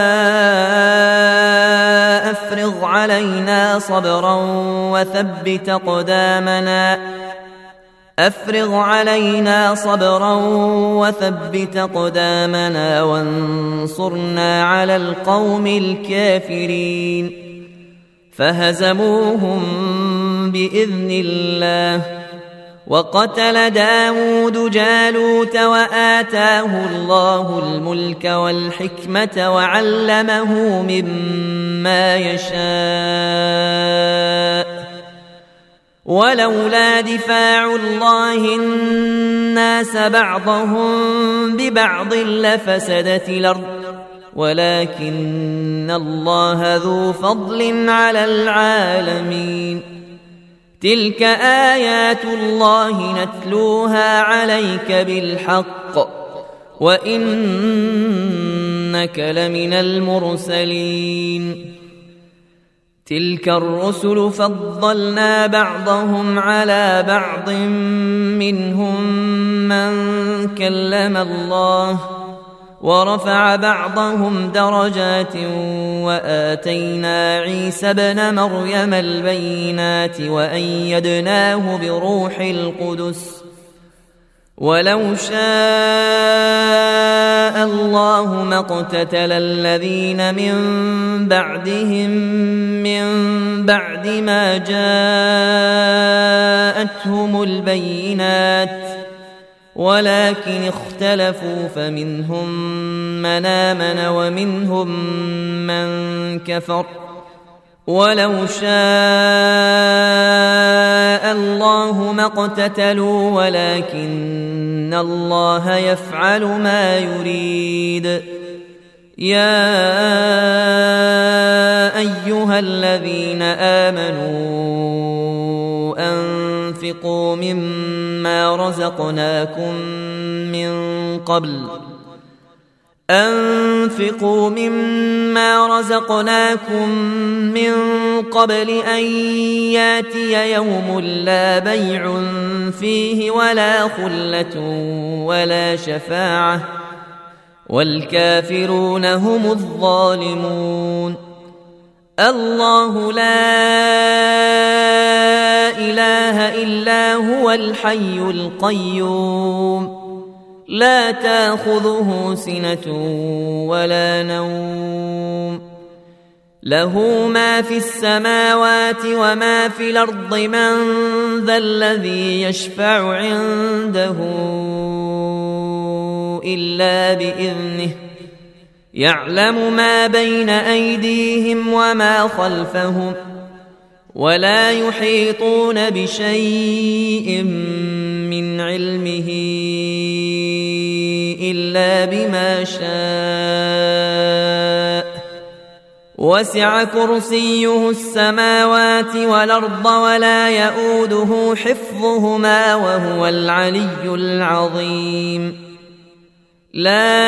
أفرغ علينا صبرا وثبت أقدامنا وانصرنا على القوم الكافرين. فهزموهم بإذن الله. وقتل داود جالوت وآتاه الله الملك والحكمة وعلمه مما يشاء. ولولا دفاع الله الناس بعضهم ببعض لفسدت الأرض ولكن الله ذو فضل على العالمين. تلك آيات الله نتلوها عليك بالحق وإنك لمن المرسلين. تلك الرسل فضلنا بعضهم على بعض منهم من كلم الله ورفع بعضهم درجات وآتينا عيسى ابن مريم البينات وأيدناه بروح القدس. ولو شاء الله ما اقتتل الذين من بعدهم من بعد ما جاءتهم البينات ولكن اختلفوا فمنهم من آمن ومنهم من كفر. ولو شاء الله ما اقتتلوا ولكن الله يفعل ما يريد. يا أيها الذين آمنوا أنفقوا مما رزقناكم أنفقوا مما رزقناكم من قبل أن ياتي يوم لا بيع فيه ولا خلة ولا شفاعة والكافرون هم الظالمون. الله لا إله إلا هو الحي القيوم لا تأخذه سنة ولا نوم له ما في السماوات وما في الأرض من ذا الذي يشفع عنده إلا بإذنه يعلم ما بين أيديهم وما خلفهم ولا يحيطون بشيء من علمه إلا بما شاء وسع كرسيه السماوات والأرض ولا يؤوده حفظهما وهو العلي العظيم. لا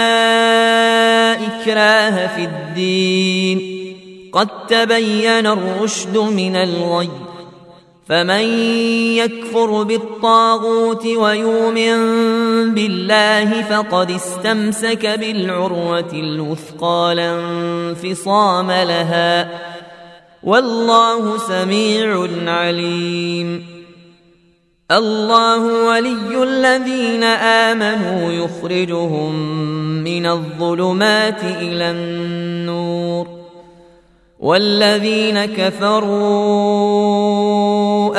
إكراه في الدين قد تبين الرشد من الغي فمن يكفر بالطاغوت ويؤمن بالله فقد استمسك بالعروة الوثقى لا انفصام لها والله سميع عليم. الله ولي الذين آمنوا يخرجهم من الظلمات إلى النور والذين كفروا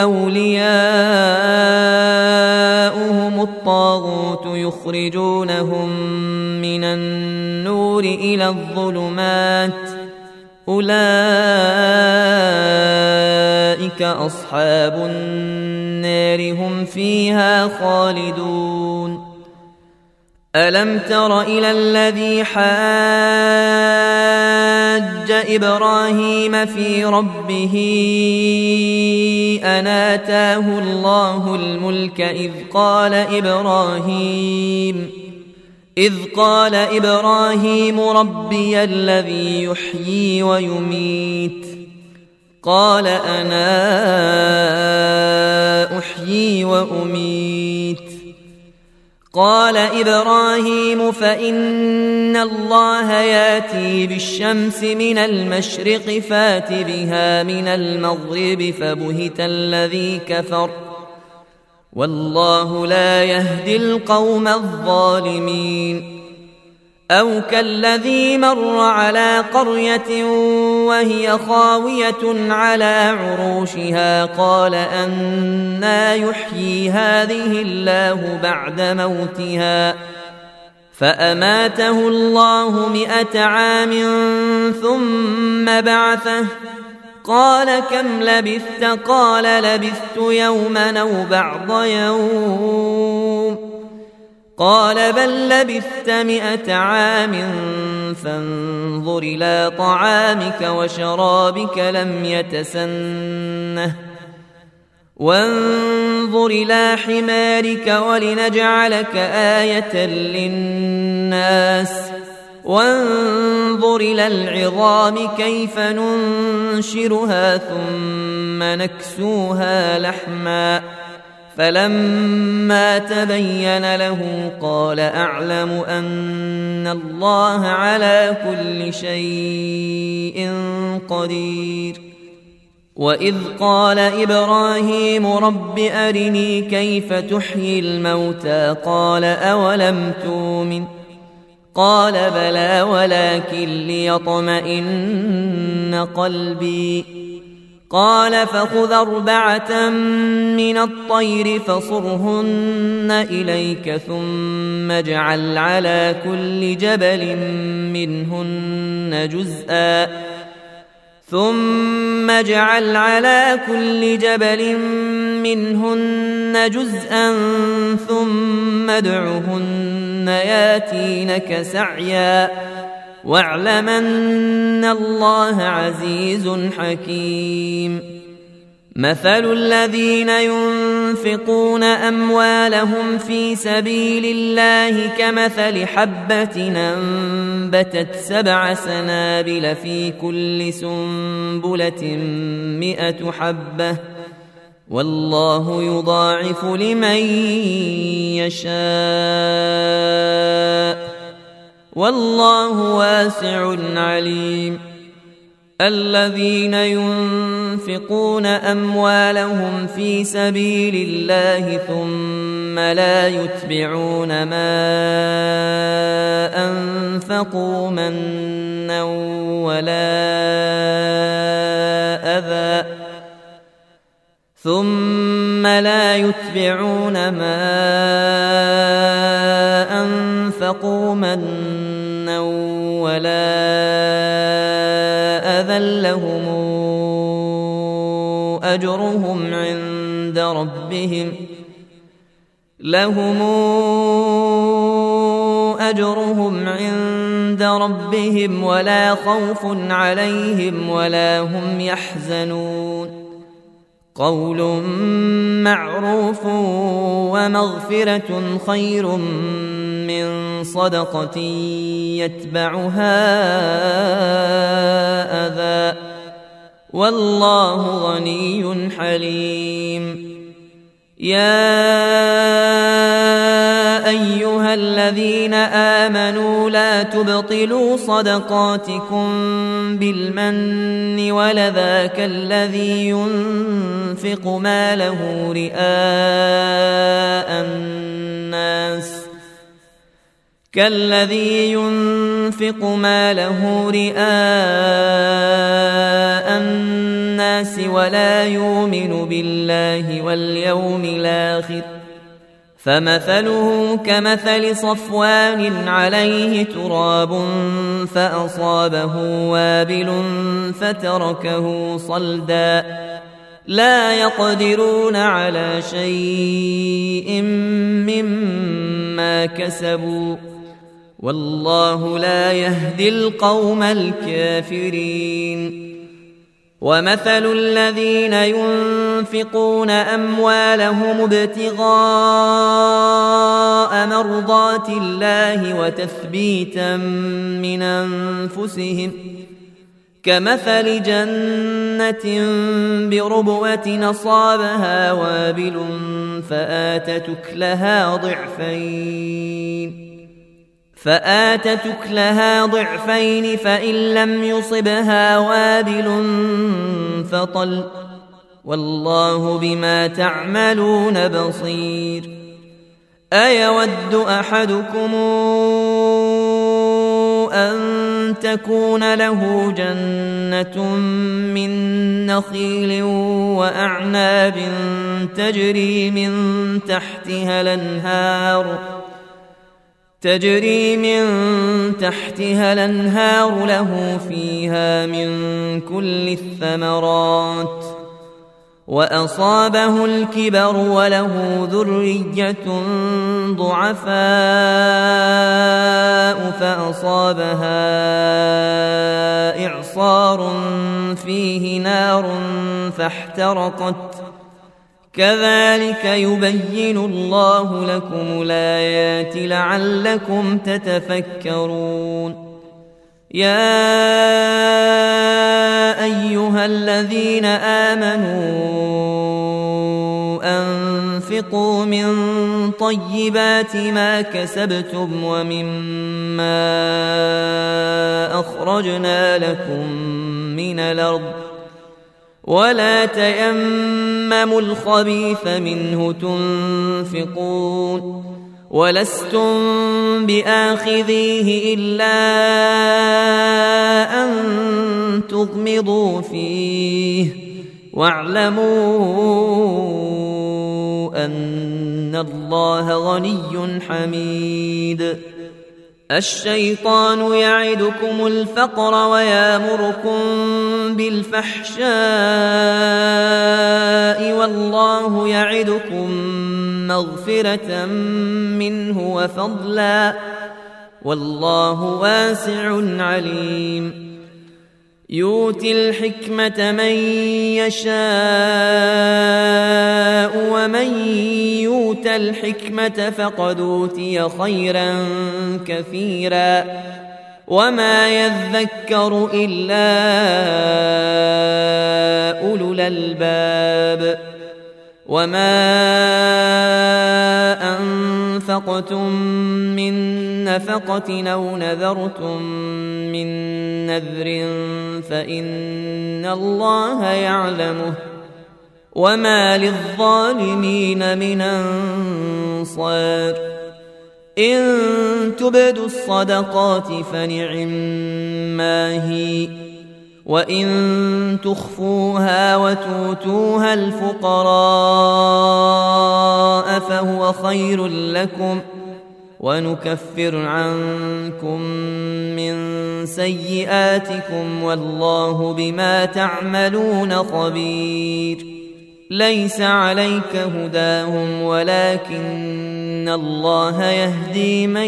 أولياؤهم الطاغوت يخرجونهم من النور إلى الظلمات أولئك أصحاب النار هم فيها خالدون. ألم تر إلى الذي حاج إبراهيم في ربه أن آتاه الله الملك إذ قال إبراهيم ربي الذي يحيي ويميت قال أنا أحيي وأميت قال إبراهيم فإن الله ياتي بالشمس من المشرق فات بها من المغرب فبهت الذي كفر والله لا يهدي القوم الظالمين. أو كالذي مر على قرية وهي خاوية على عروشها قال أنى يحيي هذه الله بعد موتها فأماته الله 100 عام ثم بعثه قال كم لبثت قال لبثت يوما أو بعض يوم قال بل لبثت 100 عام فانظر إلى طعامك وشرابك لم يتسنه وانظر إلى حمارك ولنجعلك آية للناس وانظر إلى العظام كيف ننشرها ثم نكسوها لحما فلما تبين له قال أعلم أن الله على كل شيء قدير. وإذ قال إبراهيم رب أرني كيف تحيي الموتى قال أولم تؤمن قال بلى ولكن ليطمئن قلبي قال فخذ 4 من الطير فصرهن إليك ثم اجعل على كل جبل منهن جزءا ثم ادعهن ياتينك سعيا واعلم أن الله عزيز حكيم. مثل الذين ينفقون أموالهم في سبيل الله كمثل حبة أنبتت 7 سنابل في كل سنبلة 100 حبة والله يضاعف لمن يشاء والله واسع عليم. الذين ينفقون أموالهم في سبيل الله ثم لا يتبعون ما أنفقوا منا ولا أذى لهم أجرهم عند ربهم ولا خوف عليهم ولا هم يحزنون. قول معروف ومغفرة خير من صدقة يتبعها أذى والله غني حليم. يا أيها الذين آمنوا لا تبطلوا صدقاتكم بالمن والأذى كالذي ينفق ماله رئاء الناس ولا يؤمن بالله واليوم الآخر فمثله كمثل صفوان عليه تراب فأصابه وابل فتركه صلدا لا يقدرون على شيء مما كسبوا والله لا يهدي القوم الكافرين. ومثل الذين ينفقون أموالهم ابتغاء مرضات الله وتثبيتا من أنفسهم كمثل جنة بربوة أصابها وابل فآتت أكلها ضعفين فإن لم يصبها وابل فطل والله بما تعملون بصير. أيود أحدكم أن تكون له جنة من نخيل وأعناب تجري من تحتها الأنهار له فيها من كل الثمرات وأصابه الكبر وله ذرية ضعفاء فأصابها إعصار فيه نار فاحترقت كذلك يبين الله لكم الآيات لعلكم تتفكرون. يا أيها الذين آمنوا أنفقوا من طيبات ما كسبتم ومما أخرجنا لكم من الأرض ولا تيمموا الخبيث منه تنفقون ولستم بآخذيه إلا أن تغمضوا فيه واعلموا أن الله غني حميد. الشيطان يعدكم الفقر ويامركم بالفحشاء والله يعدكم مغفرة منه وفضلا والله واسع عليم. يؤتي الحكمة من يشاء ومن يؤت الحكمة فقد أوتي خيرا كثيرا وما يذكر إلا أولو الألباب وما أنفقتم من نفقة أو نذرتم من نذر فإن الله يعلمه وما للظالمين من أنصار إن تبدوا الصدقات فنعما هي وإن تخفوها وتؤتوها الفقراء فهو خير لكم ونكفر عنكم من سيئاتكم والله بما تعملون خبير ليس عليك هداهم ولكن الله يهدي من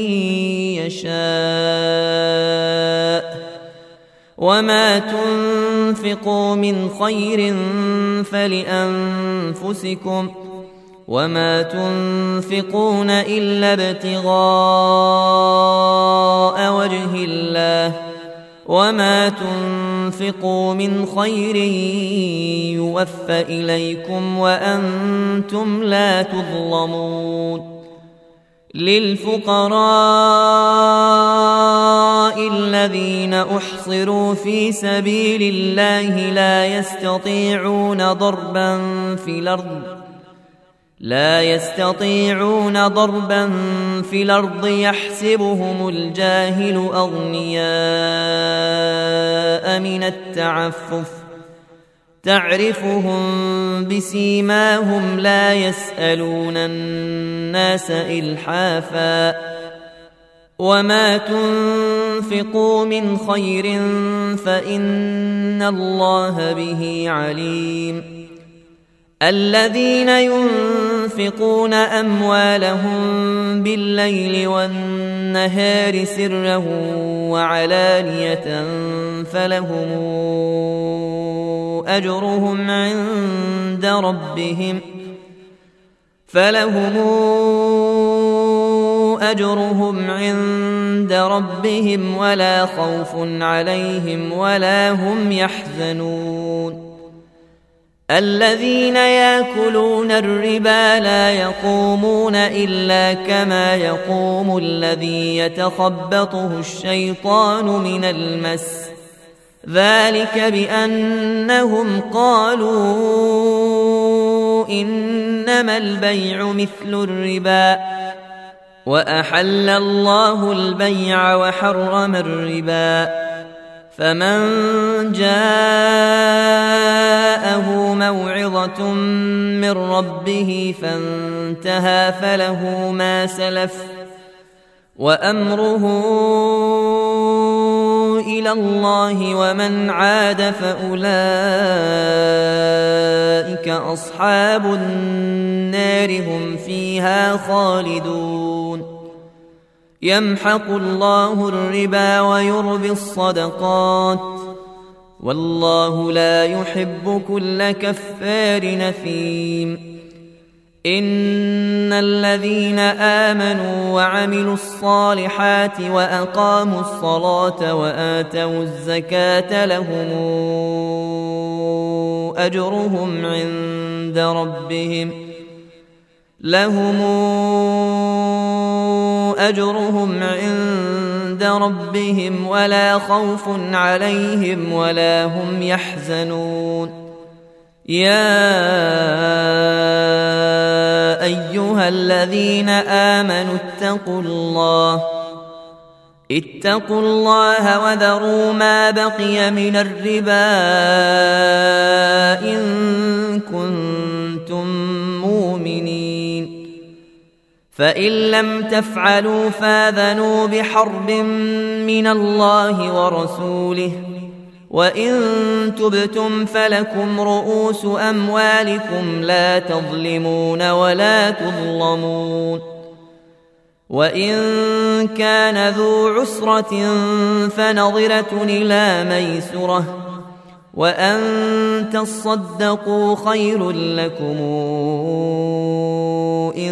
يشاء وما تنفقوا من خير فلأنفسكم وما تنفقون إلا ابتغاء وجه الله وما تنفقوا من خير يوفى إليكم وأنتم لا تظلمون للفقراء الذين أحصروا في سبيل الله لا يستطيعون ضربا في الأرض يحسبهم الجاهل أغنياء من التعفف تعرفهم بسيماهم لا يسألون الناس إلحافا وما تنفقوا من خير فإن الله به عليم الذين ينفقون أموالهم بالليل والنهار سرا وعلانية فلهم أجرهم عند ربهم ولا خوف عليهم ولا هم يحزنون الذين يأكلون الربا لا يقومون إلا كما يقوم الذي يتخبطه الشيطان من المس ذلك بأنهم قالوا إنما البيع مثل الربا وأحل الله البيع وحرم الربا فمن جاءه موعظة من ربه فانتهى فله ما سلف وأمره إلى الله ومن عاد فأولئك أصحاب النار هم فيها خالدون يمحق الله الربا ويربي الصدقات والله لا يحب كل كفار نثيم إن الذين آمنوا وعملوا الصالحات وأقاموا الصلاة وآتوا الزكاة لهم أجرهم عند ربهم ولا خوف عليهم ولا هم يحزنون يا أيها الذين آمنوا اتقوا الله وذروا ما بقي من الربا إن كنتم مؤمنين فإن لم تفعلوا فاذنوا بحرب من الله ورسوله وإن تبتم فلكم رؤوس أموالكم لا تظلمون ولا تظلمون وإن كان ذو عسرة فنظرة إلى ميسرة وأن تصدقوا خير لكم إن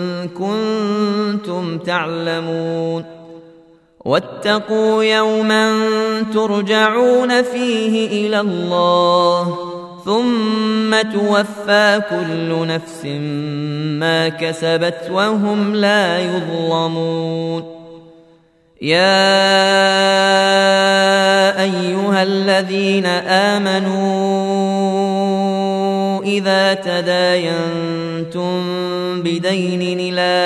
كنتم تعلمون واتقوا يوما ترجعون فيه إلى الله ثم توفى كل نفس ما كسبت وهم لا يظلمون يا أيها الذين آمنوا إذا تداينتم بدين إلى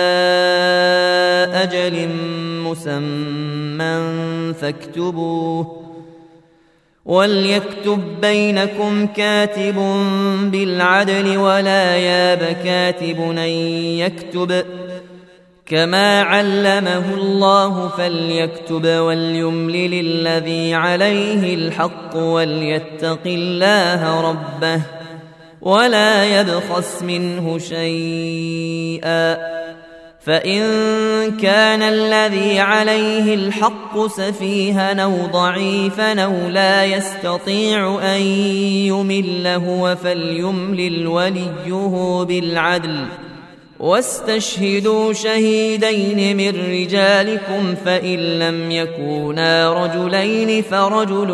أجل مسمى فاكتبوه وليكتب بينكم كاتب بالعدل ولا ياب كاتب أن يكتب كما علمه الله فليكتب وليملل الذي عليه الحق وليتق الله ربه ولا يبخس منه شيئا فإن كان الذي عليه الحق سفيها أو ضعيفا أو لا يستطيع أن يمل هو فليملل وليه بالعدل واستشهدوا شهيدين من رجالكم فإن لم يكونا رجلين فرجل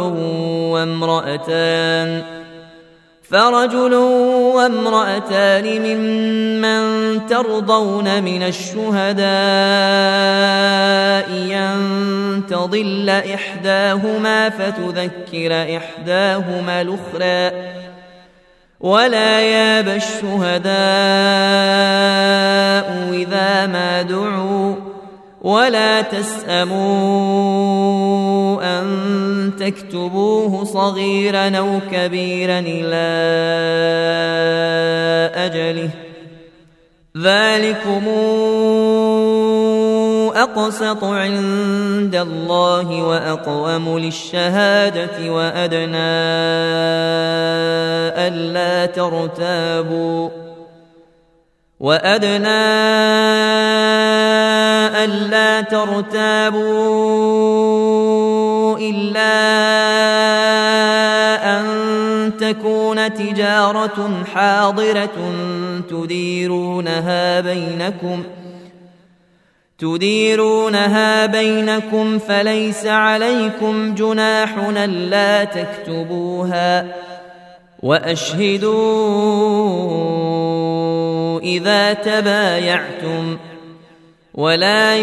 وامرأتان ممن ترضون من الشهداء أن تضل إحداهما فتذكر إحداهما الأخرى ولا ياب الشهداء إذا ما دعوا ولا تسأموا أن تكتبوه صغيرا أو كبيرا إلى أجله ذلكم أقسط عند الله وأقوم للشهادة وأدنى ألا ترتابوا إلا أن تكون تجارة حاضرة تديرونها بينكم فليس عليكم جناح ألا تكتبوها وأشهدوا إذا تبايعتم ولا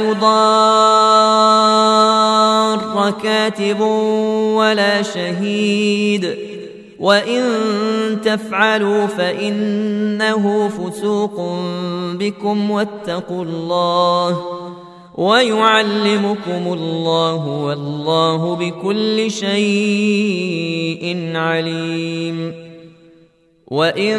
يضار كاتب ولا شهيد وإن تفعلوا فإنه فسوق بكم واتقوا الله ويعلمكم الله والله بكل شيء عليم وإن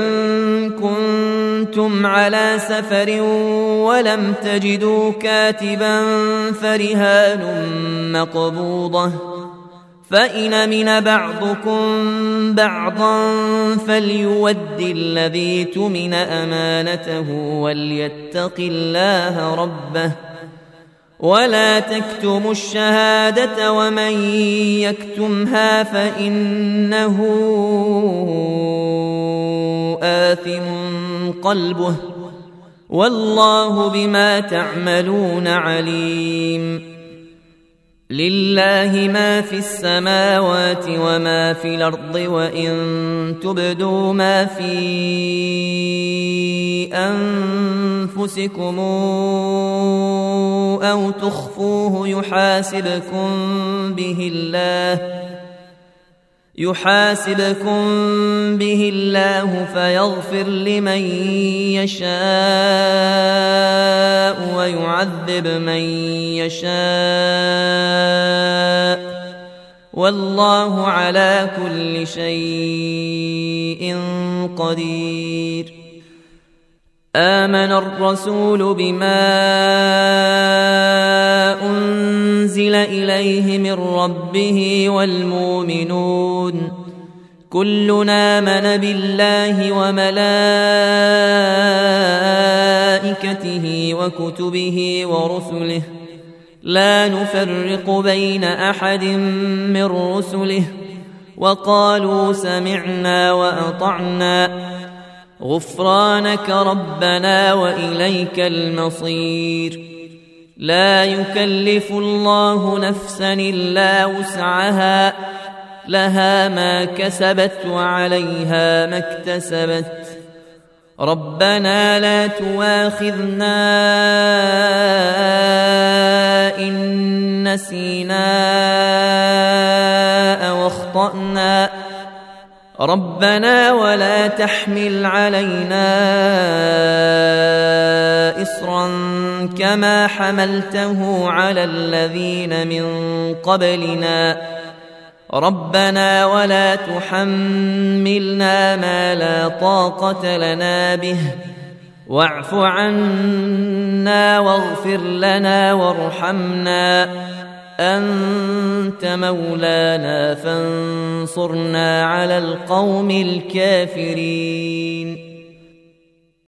كنتم على سفر ولم تجدوا كاتبا فرهان مقبوضة فإن أمن بعضكم بعضا فليود الذي اؤتمن أمانته وليتق الله ربه ولا تكتموا الشهادة ومن يكتمها فإنه آثم قلبه والله بما تعملون عليم لله ما في السماوات وما في الأرض وإن تبدوا ما في أنفسكم أو تخفوه يحاسبكم به الله فيغفر لمن يشاء ويعذب من يشاء والله على كل شيء قدير آمن الرسول بما أنزل إليه من ربه والمؤمنون كلنا آمن بالله وملائكته وكتبه ورسله لا نفرق بين أحد من رسله وقالوا سمعنا وأطعنا غفرانك ربنا وإليك المصير. لا يكلف الله نفسا إلا وسعها لها ما كسبت وعليها ما اكتسبت ربنا لا تواخذنا إن نسينا أو أخطأنا ربنا ولا تحمل علينا إصرا كما حملته على الذين من قبلنا ربنا ولا تحملنا ما لا طاقة لنا به واعف عنا واغفر لنا وارحمنا أنت مولانا فانصرنا على القوم الكافرين.